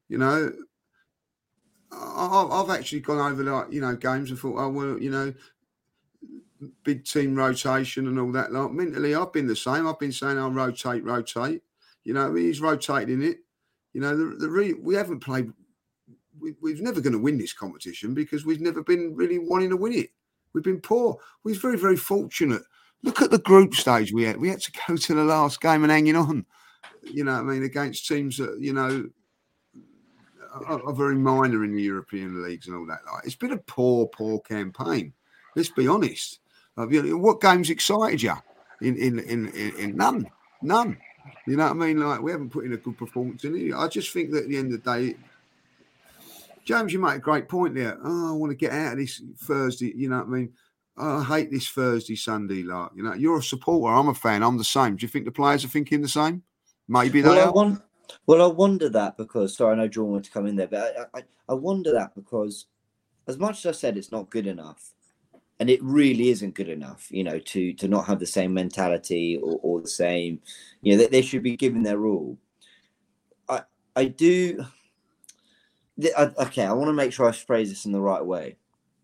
I've actually gone over games and thought, big team rotation and all that. Like mentally, I've been the same. I've been saying I'll rotate. He's rotating it. We haven't played. We're never going to win this competition because we've never been really wanting to win it. We've been poor. We're very, very fortunate. Look at the group stage we had. We had to go to the last game and hanging on. Against teams that, are very minor in the European leagues and all that. It's been a poor campaign. Let's be honest. What games excited you? In none. None. You know what I mean? Like, we haven't put in a good performance in it. I just think that at the end of the day, James, you make a great point there. Oh, I want to get out of this Thursday. You know what I mean? Oh, I hate this Thursday, Sunday. Like, you know, you're a supporter. I'm a fan. I'm the same. Do you think the players are thinking the same? Maybe they are. I wonder that because, sorry, I know Jordan wanted to come in there, but I wonder that because as much as I said it's not good enough, and it really isn't good enough, you know, to not have the same mentality or the same, you know, they should be given their all. I do. Okay, I want to make sure I phrase this in the right way.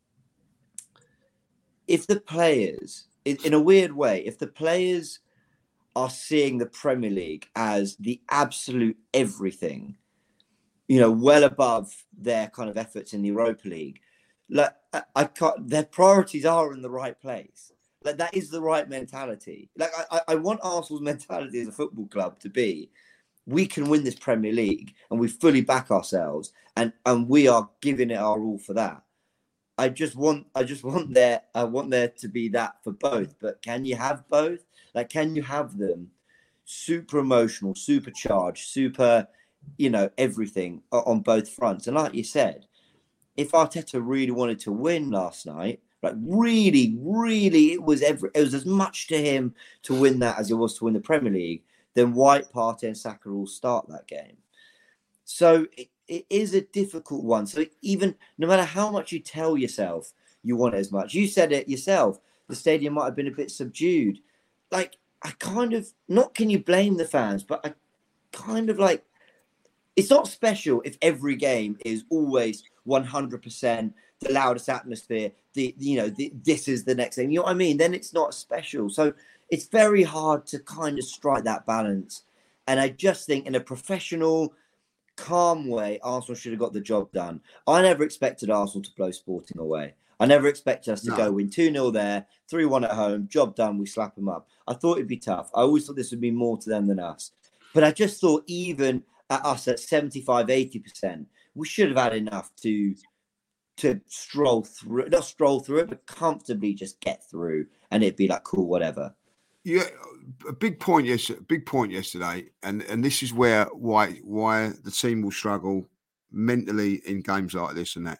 If the players, in a weird way, if the players are seeing the Premier League as the absolute everything, you know, well above their kind of efforts in the Europa League, like their priorities are in the right place. Like, that is the right mentality. Like, I want Arsenal's mentality as a football club to be, we can win this Premier League and we fully back ourselves and we are giving it our all for that. I want there to be that for both. But can you have both? Like, can you have them super emotional, super charged, super, you know, everything on both fronts? And like you said, if Arteta really wanted to win last night, like really, it was as much to him to win that as it was to win the Premier League, then White, Partey and Saka will start that game. So it is a difficult one. So even no matter how much you tell yourself you want it as much, you said it yourself, the stadium might have been a bit subdued. Like, I kind of, not can you blame the fans, but I kind of like, it's not special if every game is always 100% the loudest atmosphere, this is the next thing, you know what I mean? Then it's not special. So it's very hard to kind of strike that balance. And I just think in a professional, calm way, Arsenal should have got the job done. I never expected Arsenal to blow Sporting away. I never expected us to go win 2-0 there, 3-1 at home, job done, we slap them up. I thought it'd be tough. I always thought this would be more to them than us. But I just thought even at us at 75, 80%, we should have had enough to stroll through, not stroll through it, but comfortably just get through and it'd be like, cool, whatever. Yeah, a big point yesterday, and this is why the team will struggle mentally in games like this and that.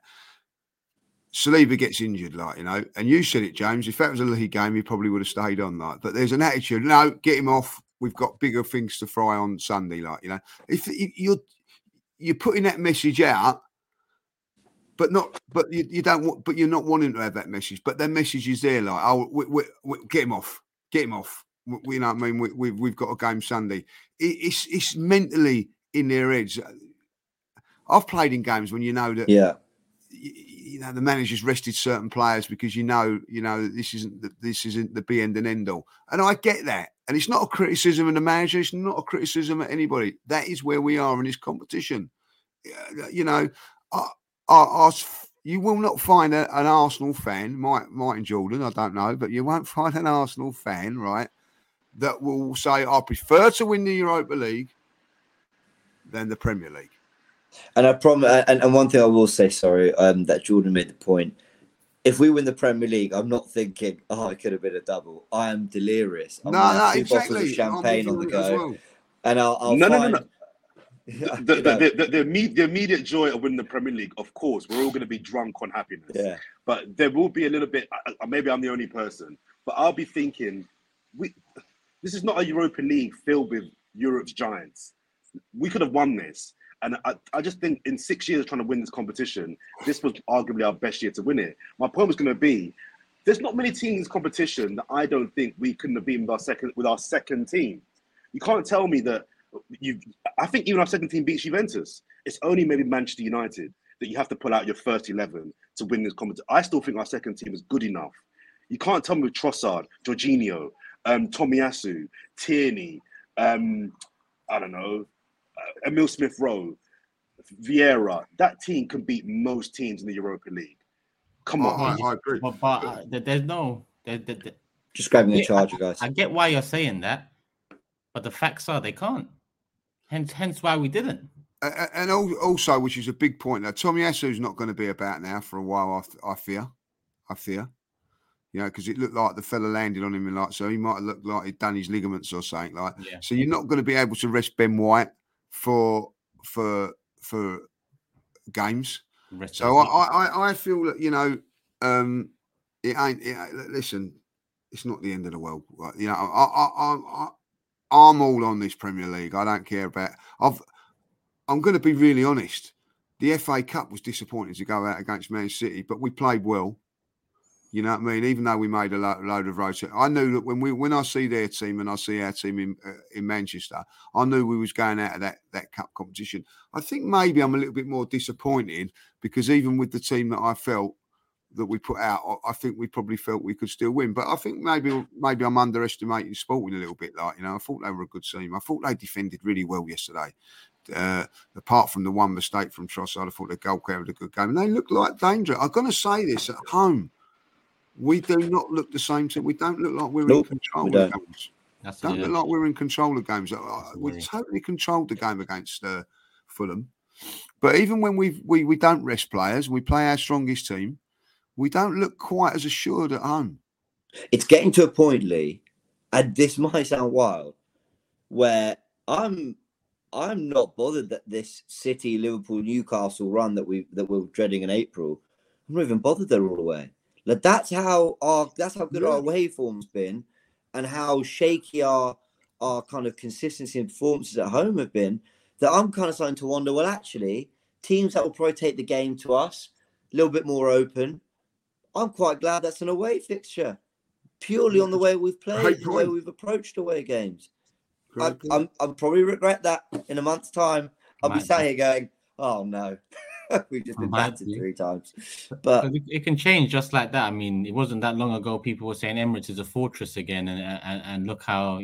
Saliba gets injured, like, you know, and you said it, James. If that was a league game, he probably would have stayed on, like. But there's an attitude. No, get him off. We've got bigger things to fry on Sunday, like, you know. If you're putting that message out, but you don't want, but you're not wanting to have that message. But that message is there, like, oh, we get him off. Get him off. You know what I mean? We've got a game Sunday. It's mentally in their heads. I've played in games when you know that. Yeah. You know, the manager's rested certain players because you know this isn't the be end and end all, and I get that. And it's not a criticism of the manager. It's not a criticism of anybody. That is where we are in this competition. You know, you will not find an Arsenal fan, Martin Jordan, I don't know, but you won't find an Arsenal fan, right, that will say, I prefer to win the Europa League than the Premier League. And I promise, and one thing I will say, sorry, that Jordan made the point. If we win the Premier League, I'm not thinking, it could have been a double. I am delirious. I'm two exactly. bottles of champagne on the go, well. and I'll No. The The immediate joy of winning the Premier League, of course, we're all going to be drunk on happiness. Yeah. But there will be a little bit. Maybe I'm the only person, but I'll be thinking, this is not a Europa League filled with Europe's giants. We could have won this. And I just think in 6 years trying to win this competition, this was arguably our best year to win it. My point was going to be, there's not many teams in this competition that I don't think we couldn't have beaten with our second team. You can't tell me that I think even our second team beats Juventus. It's only maybe Manchester United that you have to pull out your first 11 to win this competition. I still think our second team is good enough. You can't tell me with Trossard, Jorginho, Tomiyasu, Tierney, I don't know, Emil Smith-Rowe, Vieira, that team can beat most teams in the Europa League. Come on. I agree. But there's no... Just grabbing a charger, guys. I get why you're saying that, but the facts are they can't. Hence why we didn't. And also, which is a big point, now, Tomiyasu's not going to be about now for a while, I fear. You know, because it looked like the fella landed on him and so he might have looked like he'd done his ligaments or something like. Yeah. So you're not going to be able to rest Ben White for games. So I feel that, you know, it ain't. Listen, it's not the end of the world. Right? You know, I'm all on this Premier League. I don't care about. I'm going to be really honest. The FA Cup was disappointing to go out against Man City, but we played well. You know what I mean? Even though we made a load of roads, I knew that when I see their team and I see our team in Manchester, I knew we was going out of that cup competition. I think maybe I'm a little bit more disappointed because even with the team that I felt that we put out, I think we probably felt we could still win. But I think maybe I'm underestimating Sporting a little bit. Like, you know, I thought they were a good team. I thought they defended really well yesterday. Apart from the one mistake from Trossard, I thought the goalkeeper had a good game, and they looked like danger. I'm going to say this at home. We do not look the same team. We don't look like we're in control of games. Don't look like we're in control of games. We totally controlled the game against Fulham. But even when we don't rest players, we play our strongest team, we don't look quite as assured at home. It's getting to a point, Lee, and this might sound wild, where I'm not bothered that this City, Liverpool, Newcastle run that we're dreading in April. I'm not even bothered they're all away. Like that's how good our away form's been, and how shaky our kind of consistency and performances at home have been. That I'm kind of starting to wonder. Well, actually, teams that will probably take the game to us a little bit more open. I'm quite glad that's an away fixture, purely on the way we've played, the way we've approached away games. I'll probably regret that in a month's time. I'll be sat here going, "Oh no." We've just been battered 3 times. But it can change just like that. I mean, it wasn't that long ago people were saying Emirates is a fortress again, and look how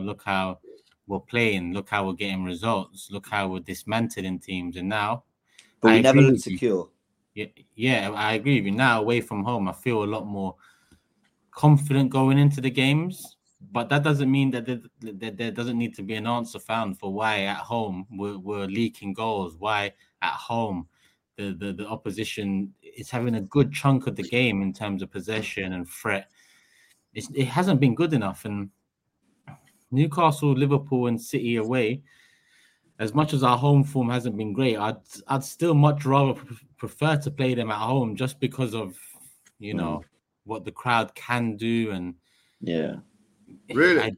we're playing, look how we're getting results, look how we're dismantling teams, and now we never look secure. Yeah, I agree with you. Now away from home, I feel a lot more confident going into the games. But that doesn't mean that there doesn't need to be an answer found for why at home we're leaking goals, why at home the opposition is having a good chunk of the game in terms of possession and threat. It hasn't been good enough. And Newcastle, Liverpool, and City away, as much as our home form hasn't been great, I'd still much rather prefer to play them at home just because of what the crowd can do. And really.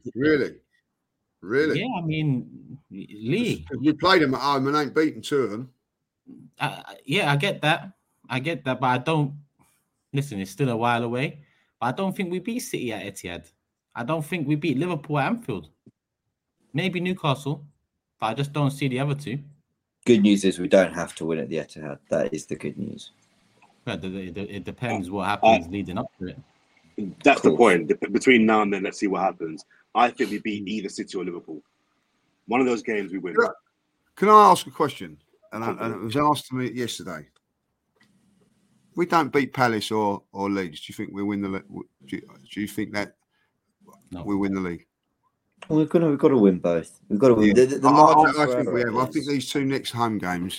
Yeah, I mean, Lee, we played them at home and ain't beaten 2 of them. Yeah, I get that, but I don't listen. It's still a while away, but I don't think we beat City at Etihad. I don't think we beat Liverpool at Anfield. Maybe Newcastle, but I just don't see the other two. Good news is we don't have to win at the Etihad. That is the good news. But it depends what happens leading up to it. That's the point. Between now and then, let's see what happens. I think we beat either City or Liverpool. One of those games we win. Can I ask a question? And it was asked to me yesterday. We don't beat Palace or Leeds. Do you think we win the? Do you think that we win the league? We've got to win both. We've got to win. Yeah. The margin I think we have. I think these 2 next home games,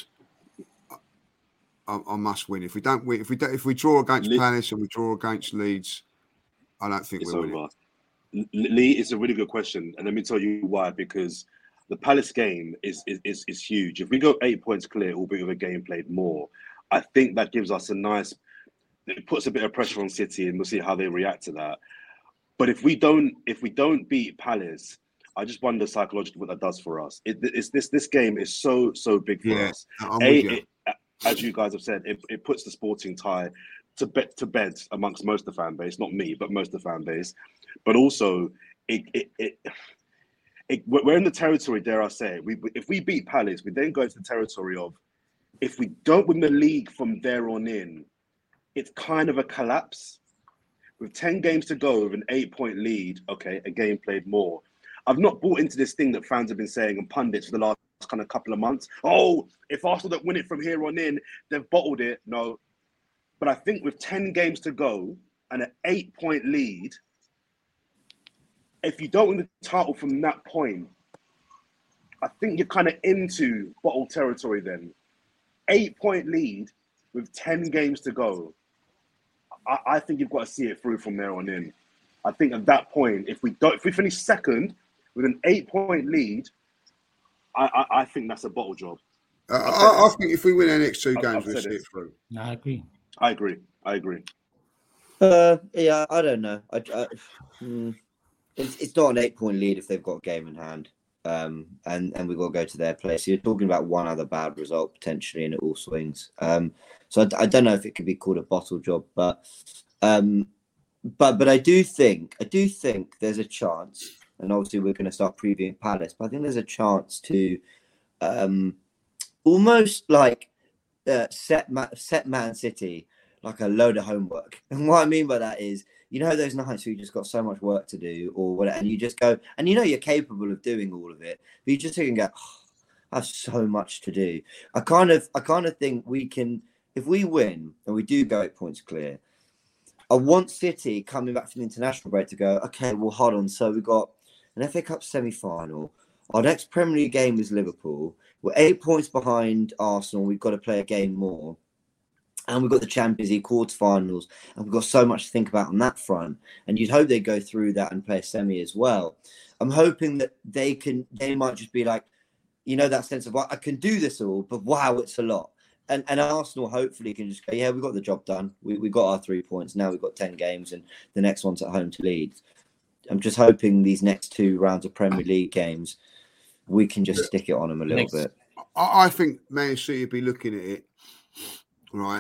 I must win. If we don't win, if we draw against Palace and we draw against Leeds, I don't think we'll win. Lee, it's a really good question, and let me tell you why. Because the Palace game is huge. If we go 8 points clear, albeit with a game played more, I think that gives us it puts a bit of pressure on City, and we'll see how they react to that. But if we don't beat Palace, I just wonder psychologically what that does for us. This game is so big for us. As you guys have said, it puts the sporting tie to bed amongst most of the fan base. Not me, but most of the fan base. But also, we're in the territory, dare I say, if we beat Palace, we then go into the territory of, if we don't win the league from there on in, it's kind of a collapse. With 10 games to go with an 8-point lead, okay, a game played more. I've not bought into this thing that fans have been saying and pundits for the last kind of couple of months. Oh, if Arsenal don't win it from here on in, they've bottled it. No. But I think with 10 games to go and an 8-point lead, if you don't win the title from that point, I think you're kind of into bottle territory then. 8-point lead with 10 games to go. I think you've got to see it through from there on in. I think at that point, if we finish second with an 8-point lead, I think that's a bottle job. I think if we win our next 2 games, I've we'll said see it. it through. No, I agree. I agree. Yeah, I don't know. It's not an 8-point lead if they've got a game in hand, and we've got to go to their place. So you're talking about one other bad result potentially, and it all swings. So I don't know if it could be called a bottle job, but I do think there's a chance, and obviously we're going to start previewing Palace, but I think there's a chance to almost like set Man City like a load of homework. And what I mean by that is, you know, those nights where you just got so much work to do or whatever, and you just go, and you know you're capable of doing all of it, but you just think and go, oh, I have so much to do. I kind of think we can, if we win and we do go 8 points clear, I want City coming back from the international break to go, okay, well, hold on. So we've got an FA Cup semi-final. Our next Premier League game is Liverpool. We're 8 points behind Arsenal. We've got to play a game more. And we've got the Champions League quarterfinals. And we've got so much to think about on that front. And you'd hope they go through that and play a semi as well. I'm hoping that they might just be like, you know, that sense of, well, I can do this all, but wow, it's a lot. And Arsenal hopefully can just go, yeah, we got the job done. We got our 3 points. Now we've got 10 games and the next one's at home to Leeds. I'm just hoping these next 2 rounds of Premier League games, we can just stick it on them a little bit. I think Man City would be looking at it, right?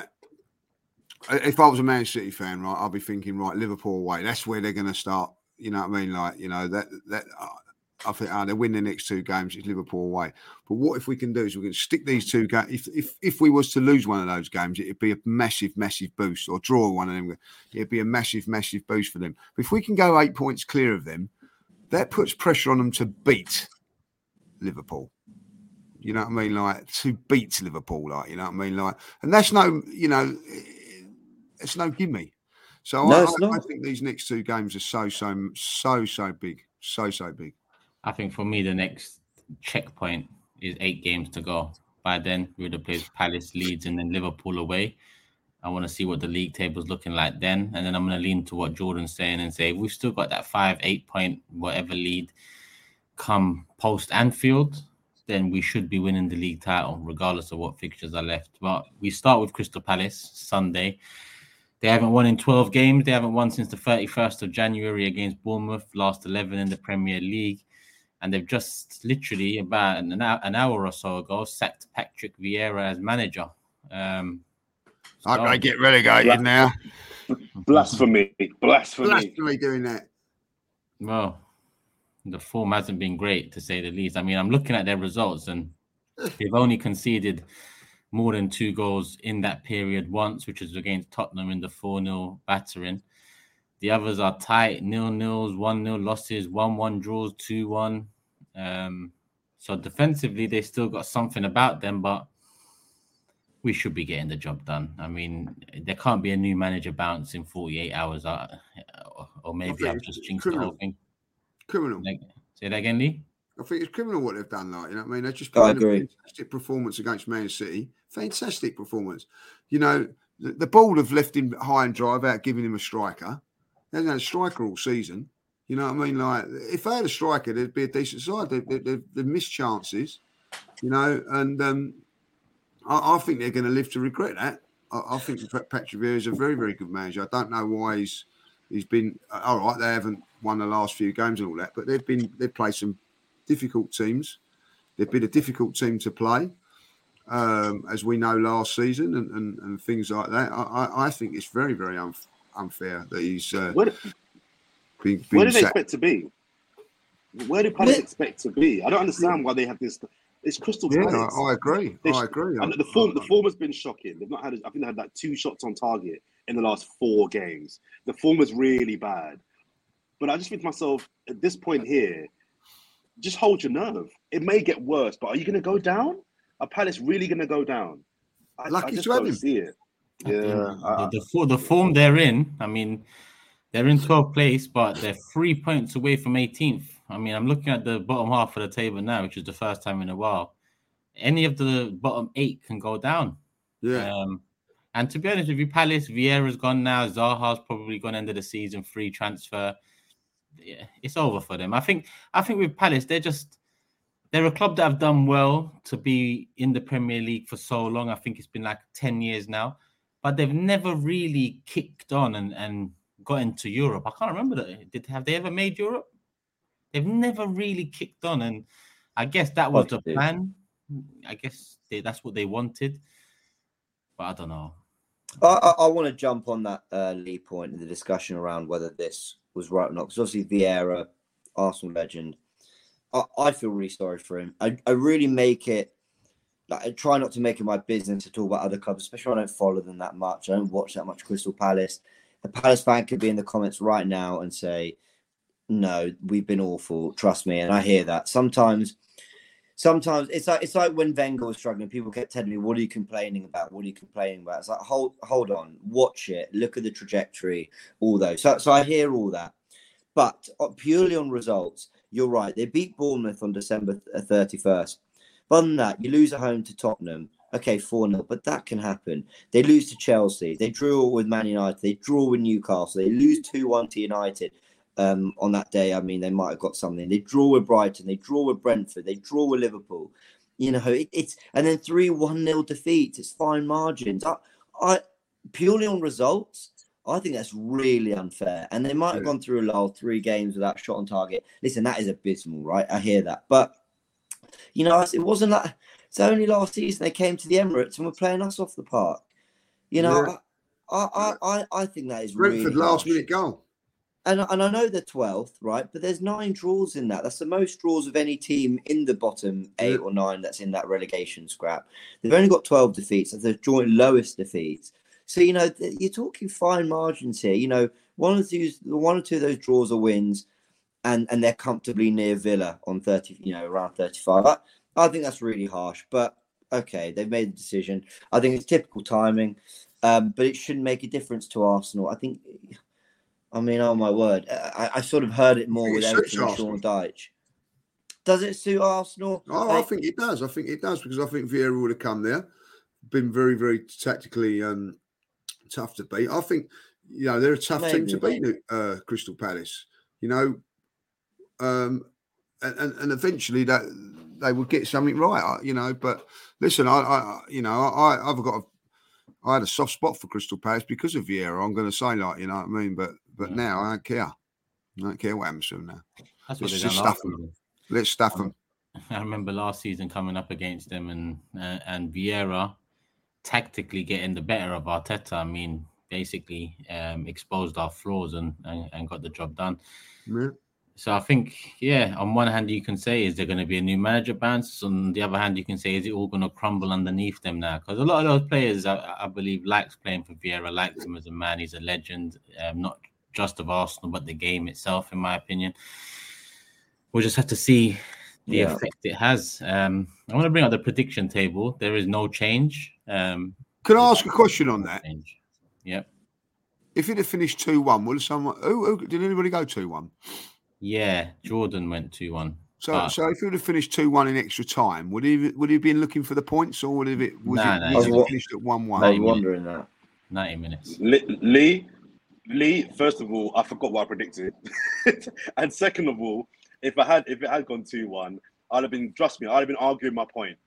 If I was a Man City fan, right, I'd be thinking, right, Liverpool away. That's where they're going to start. You know what I mean? Like, you know, that I think they win the next 2 games. It's Liverpool away. But what if we can do is we can stick these 2 games. If we was to lose one of those games, it'd be a massive, massive boost. Or draw one of them, it'd be a massive, massive boost for them. But if we can go 8 points clear of them, that puts pressure on them to beat Liverpool. You know what I mean? Like, to beat Liverpool, like, you know what I mean? Like, and that's no, you know, it's no gimme. So I think these next 2 games are so big. So big. I think for me, the next checkpoint is 8 games to go. By then, we would have played Palace, Leeds, and then Liverpool away. I want to see what the league table is looking like then. And then I'm going to lean to what Jordan's saying and say, we've still got that 5-8 point, whatever lead come post Anfield, then we should be winning the league title, regardless of what fixtures are left. But we start with Crystal Palace Sunday. They haven't won in 12 games. They haven't won since the 31st of January against Bournemouth, last 11 in the Premier League. And they've just literally about an hour or so ago sacked Patrick Vieira as manager. I get relegated now. Blasphemy doing that. Well, the form hasn't been great, to say the least. I mean, I'm looking at their results and they've only conceded more than 2 goals in that period once, which was against Tottenham in the 4-0 battering. The others are tight, 0-0s, 1-0 losses, 1-1 draws, 2-1. So defensively, they still got something about them, but we should be getting the job done. I mean, there can't be a new manager bounce in 48 hours, or maybe I've just jinxed the whole thing. Criminal. Say that again, Lee? I think it's criminal what they've done. Like, you know what I mean? They just I put in agree. a fantastic performance against Man City. Fantastic performance. You know, the board have left him high and dry without giving him a striker. They haven't had a striker all season. You know what I mean? Like, if they had a striker, there'd be a decent side. They've missed chances, you know, and I think they're going to live to regret that. I think Patrick Vieira is a very, very good manager. I don't know why he's been all right. They haven't won the last few games and all that, but they've played some difficult teams. They've been a difficult team to play, as we know last season, and things like that. I think it's very, very unfair that he's where do they expect to be? Where do Palace expect to be? I don't understand why they have this. It's Crystal Palace. Yeah, I agree. I agree. And the form has been shocking. They've not had. I think they had like 2 shots on target in the last 4 games. The form is really bad. But I just think to myself, at this point here, just hold your nerve. It may get worse, but are you going to go down? Are Palace really going to go down? I just don't see it. Yeah. The form they're in, I mean, they're in 12th place, but they're 3 points away from 18th. I mean, I'm looking at the bottom half of the table now, which is the first time in a while. Any of the bottom 8 can go down. Yeah. And to be honest with you, Palace, Vieira's gone now. Zaha's probably gone end of the season, free transfer. Yeah, it's over for them. I think with Palace, they're a club that have done well to be in the Premier League for so long. I think it's been like 10 years now, but they've never really kicked on and got into Europe. I can't remember that. Have they ever made Europe? They've never really kicked on, and I guess that was the plan. I guess that's what they wanted, but I don't know. I want to jump on that Lee point in the discussion around whether this was right or not, because obviously Vieira, Arsenal legend, I feel really sorry for him. I really make it, like, I try not to make it my business to talk about other clubs, especially when I don't follow them that much. I don't watch that much Crystal Palace. A Palace fan could be in the comments right now and say, no, we've been awful, trust me. And I hear that. Sometimes it's like when Wenger was struggling, people kept telling me, what are you complaining about? What are you complaining about? It's like, hold on, watch it, look at the trajectory, all those. So I hear all that. But purely on results, you're right. They beat Bournemouth on December 31st. But other than that, you lose at home to Tottenham. Okay, 4-0, but that can happen. They lose to Chelsea. They draw with Man United. They draw with Newcastle. They lose 2-1 to United. On that day, I mean, they might have got something. They draw with Brighton, they draw with Brentford, they draw with Liverpool. You know, it's and then 3-1-0 defeats. It's fine margins. I purely on results, I think that's really unfair. And they might have gone through a lull, 3 games without shot on target. Listen, that is abysmal, right? I hear that, but you know, it wasn't like it's only last season they came to the Emirates and were playing us off the park. You know, I think that is Brentford really last harsh. minute goal. And I know they're 12th, right? But there's 9 draws in that. That's the most draws of any team in the bottom 8 or 9 that's in that relegation scrap. They've only got 12 defeats. That's their joint lowest defeats. So, you know, you're talking fine margins here. You know, one or two of those draws are wins, and they're comfortably near Villa on 30, you know, around 35. I think that's really harsh. But, okay, they've made the decision. I think it's typical timing, but it shouldn't make a difference to Arsenal. I mean, oh my word! I sort of heard it more with Everton and Sean Dyche. Does it suit Arsenal? Oh, I think it does. I think it does because I think Vieira would have come there, been very, very tactically tough to beat. I think, you know, they're a tough team to beat, Crystal Palace. You know, and eventually that they would get something right. You know, but listen, I had a soft spot for Crystal Palace because of Vieira. I'm going to say, like, you know what I mean? But now I don't care. I don't care what happens to them now. That's what Let's just stuff them. Let's stuff them. I remember last season coming up against them and Vieira tactically getting the better of Arteta. I mean, basically exposed our flaws and got the job done. Yeah. So I think, on one hand you can say, is there going to be a new manager bounce? On the other hand, you can say, is it all going to crumble underneath them now? Because a lot of those players, I believe, likes playing for Vieira, likes him as a man. He's a legend, not just of Arsenal, but the game itself, in my opinion. We'll just have to see the effect it has. I want to bring up the prediction table. There is no change. Can I ask a question on that? Change. Yep. If it had finished 2-1, would someone? Did anybody go 2-1? Yeah, Jordan went 2-1. So if it would have finished 2-1 in extra time, would he have been looking for the points, or would it finished at 1-1? Are you wondering that? 90 minutes. Lee, first of all, I forgot what I predicted. And second of all, if it had gone 2-1, I'd have been arguing my point.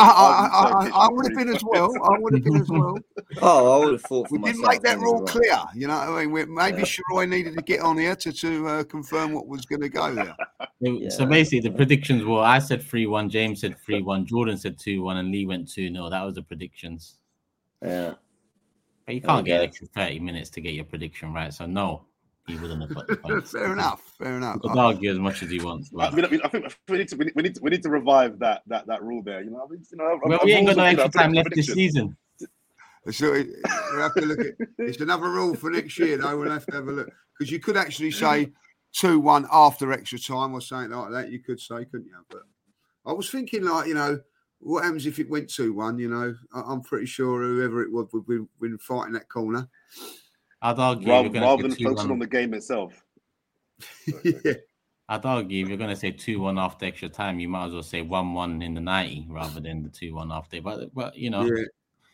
I would have been as well. I would have been as well. Oh, I would have thought. We didn't make that rule clear. You know what I mean? Maybe Sharoy needed to get on here to confirm what was going to go there. So basically, the predictions were: I said 3-1, James said 3-1, Jordan said 2-1, and Lee went 2-0. That was the predictions. Yeah. But you can't get an extra 30 minutes to get your prediction right. So no, he wouldn't have got the points. Fair enough. He could argue as much as he wants. I think we need to revive that rule there. You know, we ain't got no extra time left this season. So we'll have to look at. It's another rule for next year, though. We'll have to have a look because you could actually say 2-1 after extra time or something like that. You could say, couldn't you? But I was thinking, like, you know, what happens if it went 2-1? You know, I'm pretty sure whoever it was would been fighting that corner. I'd argue rather than focusing on the game itself. Yeah. I'd argue if you're going to say 2-1 after extra time, you might as well say 1-1 in the 90 rather than the 2-1 after. But you know,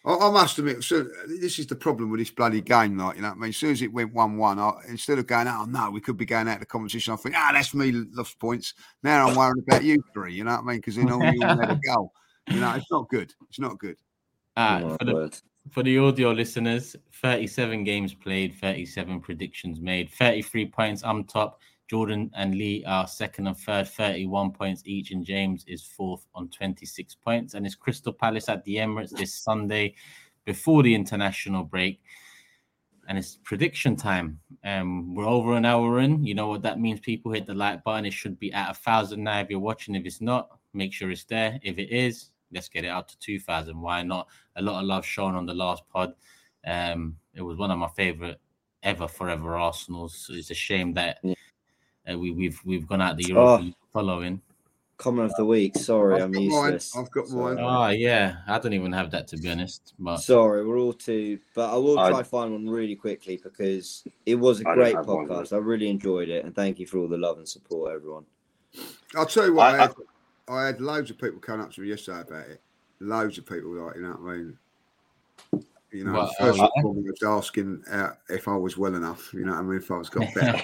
I must admit, so this is the problem with this bloody game, like, you know what I mean? As soon as it went 1-1, instead of going, oh, no, we could be going out of the competition, I think, that's me lost points. Now I'm worried about you three, you know what I mean? Because then all you all had a goal. You know, it's not good. It's not good. For the audio listeners, 37 games played, 37 predictions made, 33 points. I'm top. Jordan and Lee are second and third, 31 points each, and James is fourth on 26 points. And it's Crystal Palace at the Emirates this Sunday before the international break. And it's prediction time. We're over an hour in. You know what that means, people? Hit the like button. It should be at 1,000 now if you're watching. If it's not, make sure it's there. If it is, let's get it out to 2,000. Why not? A lot of love shown on the last pod. It was one of my favorite ever Forever Arsenals. So it's a shame that we've gone out the European following. Comment of the week. Sorry, I'm useless. I've got mine. Oh yeah, I don't even have that, to be honest. But sorry, we're all too. But I will try to find one really quickly because it was a great podcast. I really enjoyed it, and thank you for all the love and support, everyone. I'll tell you what. I had loads of people coming up to me yesterday about it. Loads of people, like, you know what I mean. You know, first of all, I was asking if I was well enough. You know what I mean, if I was got better.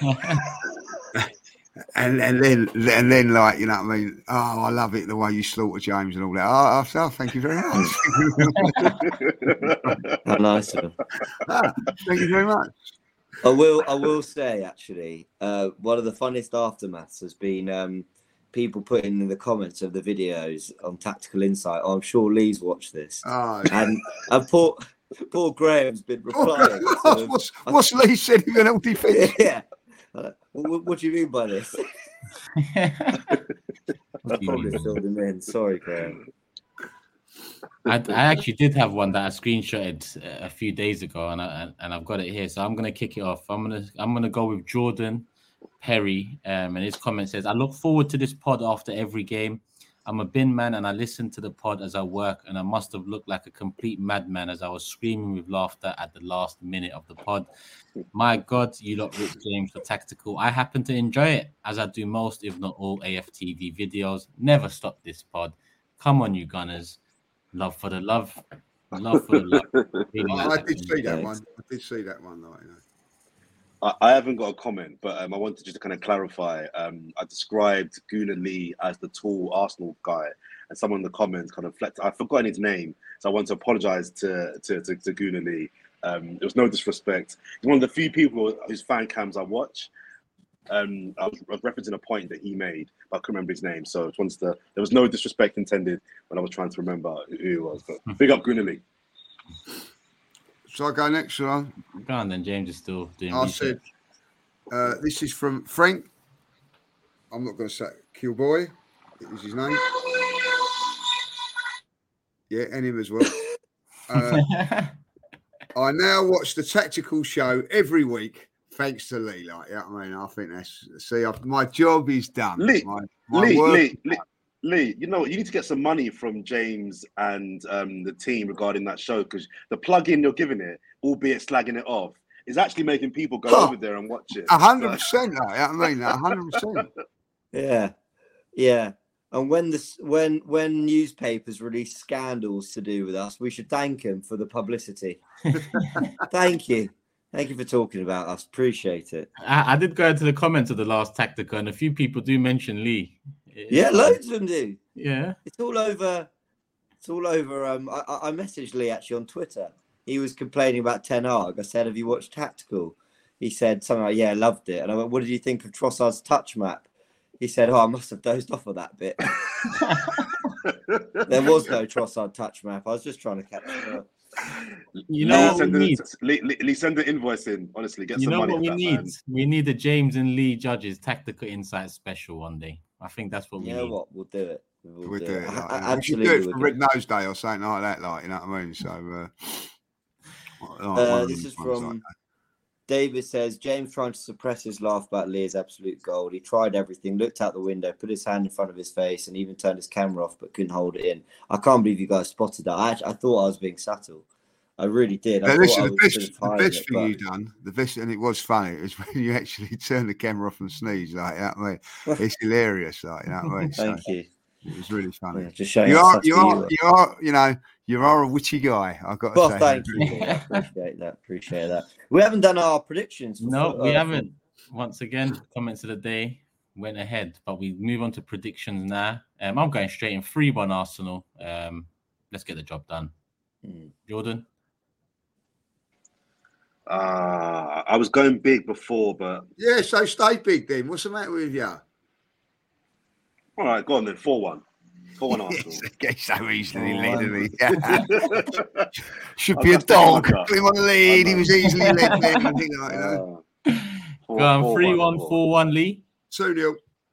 and then, like, you know what I mean. Oh, I love it the way you slaughter James and all that. Oh, thank you very much. How nice of him. Thank you very much. I will say, actually, one of the funniest aftermaths has been people putting in the comments of the videos on Tactical Insight. Oh, I'm sure Lee's watched this. Oh, and Paul Graham's been replying. What's Lee said in penalty defence? Yeah. What do you mean by this? I probably filled him in. Sorry, Graham. I actually did have one that I screenshotted a few days ago, and I've got it here. So I'm gonna kick it off. I'm gonna go with Jordan Perry, and his comment says, "I look forward to this pod after every game. I'm a bin man and I listen to the pod as I work, and I must have looked like a complete madman as I was screaming with laughter at the last minute of the pod. My God, you lot ripped James for Tactical. I happen to enjoy it, as I do most, if not all, AFTV videos. Never stop this pod. Come on, you Gunners. Love for the love. Love for the love." Really I did see that one. Like, you know. I haven't got a comment, but I wanted just to kind of clarify. I described Gunnar Lee as the tall Arsenal guy, and someone in the comments kind of I've forgotten his name, so I want to apologise to Gunnar Lee. There was no disrespect. He's one of the few people whose fan cams I watch. I was referencing a point that he made, but I couldn't remember his name. So there was no disrespect intended when I was trying to remember who he was. But big up Gunnar Lee. Shall I go next? Go on then. James is still doing research. This is from Frank. I'm not going to say Killboy. It was his name. Yeah, and him as well. I now watch the Tactical Show every week, thanks to Lee. Like, yeah, I mean, I think my job is done. Lee, Lee, you know what? You need to get some money from James and the team regarding that show, because the plug-in you're giving it, albeit slagging it off, is actually making people go over there and watch it. 100%. I mean, 100%. Yeah. And when newspapers release scandals to do with us, we should thank them for the publicity. Thank you for talking about us. Appreciate it. I did go into the comments of the last Tactica, and a few people do mention Lee. Yeah, loads of them do. Yeah, it's all over. I messaged Lee actually on Twitter. He was complaining about Ten Hag. I said, "Have you watched Tactical?" He said something like, "Yeah, I loved it." And I went, "What did you think of Trossard's touch map?" He said, "Oh, I must have dozed off of that bit." There was no Trossard touch map. I was just trying to catch up. You know what we need? Lee, send the invoice in. Honestly, get some money. You know what we need? Man. We need the James and Lee Judges Tactical Insight special one day. I think that's what we need. You know what? We'll do it. We'll do it. Absolutely. We should do it for Red Nose Day or something like that. Like, you know what I mean? So, this is from David says, James trying to suppress his laugh about Lee's absolute gold. He tried everything, looked out the window, put his hand in front of his face, and even turned his camera off, but couldn't hold it in. I can't believe you guys spotted that. I thought I was being subtle. I really did. The best thing you done, and it was funny, is when you actually turn the camera off and sneeze. Like, you know what I mean? It's hilarious. Like, you know what I mean? Thank you. It was really funny. Yeah, just showing You how are, tough you you are, you are, you know, you are a witty guy. I've got to Well, say. thank you. Appreciate that. We haven't done our predictions. No, we haven't. Once again, comments of the day went ahead, but we move on to predictions now. I'm going straight in 3-1 Arsenal. Let's get the job done. Jordan? I was going big before, but Yeah, so stay big then. What's the matter with you? all right, go on then. 4-1. 4-1 Arsenal. Gets so easily 4-1. led, didn't he? Should I've be a got to dog. take my Put him on the lead. He was easily led there. I think, like, Go on, 3-1, 4-1, Lee. 2-0.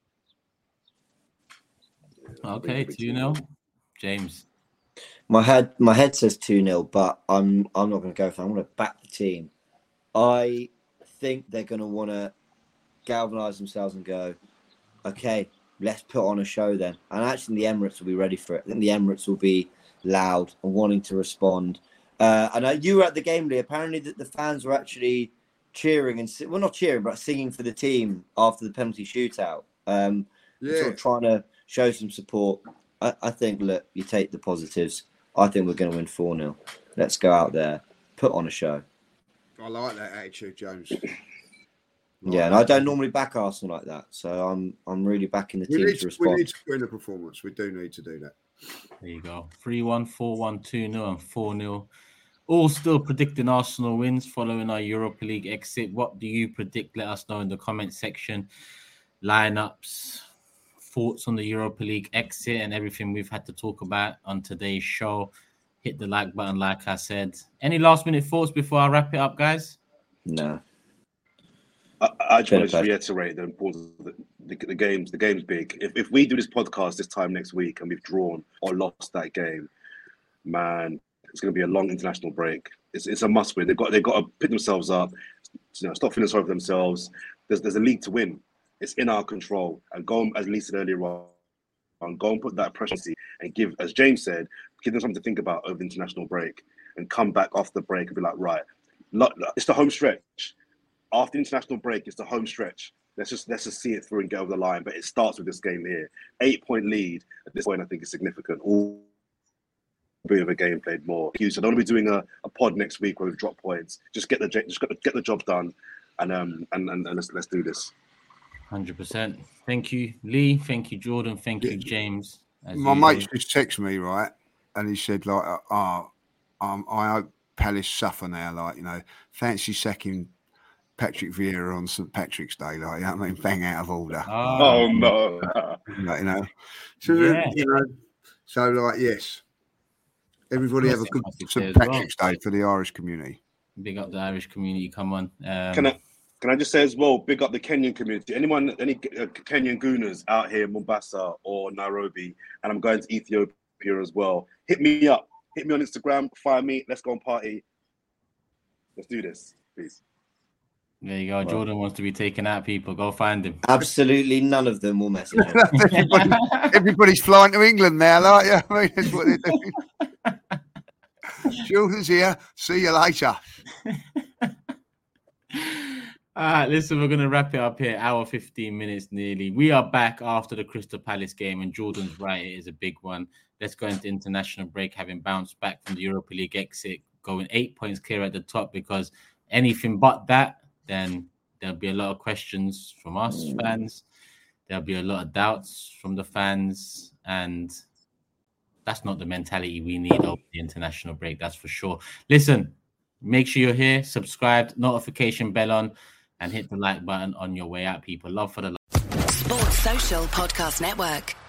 Okay, 2-0. James. My head says 2-0, but I'm not going to go for it. I'm going to back the team. I think they're going to want to galvanise themselves and go, okay, let's put on a show then. And actually, the Emirates will be ready for it. I think the Emirates will be loud and wanting to respond. And you were at the game, Lee. Apparently, the fans were actually cheering and not cheering, but singing for the team after the penalty shootout. Sort of trying to show some support. I think, look, you take the positives. I think we're going to win 4-0. Let's go out there, put on a show. I like that attitude, James. Yeah, and I don't normally back Arsenal like that, so I'm really backing the team to respond. We need to win a performance. We do need to do that. There you go. 3-1, 4-1, 2-0, and 4-0. All still predicting Arsenal wins following our Europa League exit. What do you predict? Let us know in the comment section. Lineups, thoughts on the Europa League exit and everything we've had to talk about on today's show. Hit the like button, like I said. Any last minute thoughts before I wrap it up, guys? No. I just want to reiterate the importance of the game's big. If we do this podcast this time next week and we've drawn or lost that game, man, it's going to be a long international break. It's a must win. They've got to pick themselves up, stop feeling sorry for themselves. There's a league to win. It's in our control. And go, as Lee said earlier on, go and put that pressure and give, as James said, give them something to think about over the international break and come back off the break and be like, right, it's the home stretch. After the international break, it's the home stretch. Let's just see it through and get over the line. But it starts with this game here. 8-point lead at this point, I think, is significant. All bit of a game played more. So I don't want to be doing a pod next week where we've dropped points. Just get the job done, and let's do this. 100%. Thank you, Lee. Thank you, Jordan. Thank you, James. My mate just texted me, right, and he said, like, I hope Palace suffer now. Like, fancy sacking Patrick Vieira on St. Patrick's Day, like, bang out of order. Oh no. So, like, yes. Everybody have a good St. Patrick's Day for the Irish community. Big up the Irish community. Come on. Can I just say as well, big up the Kenyan community. Any Kenyan Gooners out here in Mombasa or Nairobi, and I'm going to Ethiopia as well. Hit me up. Hit me on Instagram. Find me. Let's go and party. Let's do this, please. There you go. Jordan wants to be taking out people. Go find him. Absolutely none of them will message him. Everybody's flying to England now, like, yeah. I mean, that's what they're doing. Jordan's here. See you later. All right, listen, we're going to wrap it up here. Hour 15 minutes nearly. We are back after the Crystal Palace game, and Jordan's right, it is a big one. Let's go into international break, having bounced back from the Europa League exit, going 8 points clear at the top, because anything but that, then there'll be a lot of questions from us fans. There'll be a lot of doubts from the fans, and that's not the mentality we need over the international break, that's for sure. Listen, make sure you're here, subscribed, notification bell on, and hit the like button on your way out, people. Love for the love. Sports Social Podcast Network.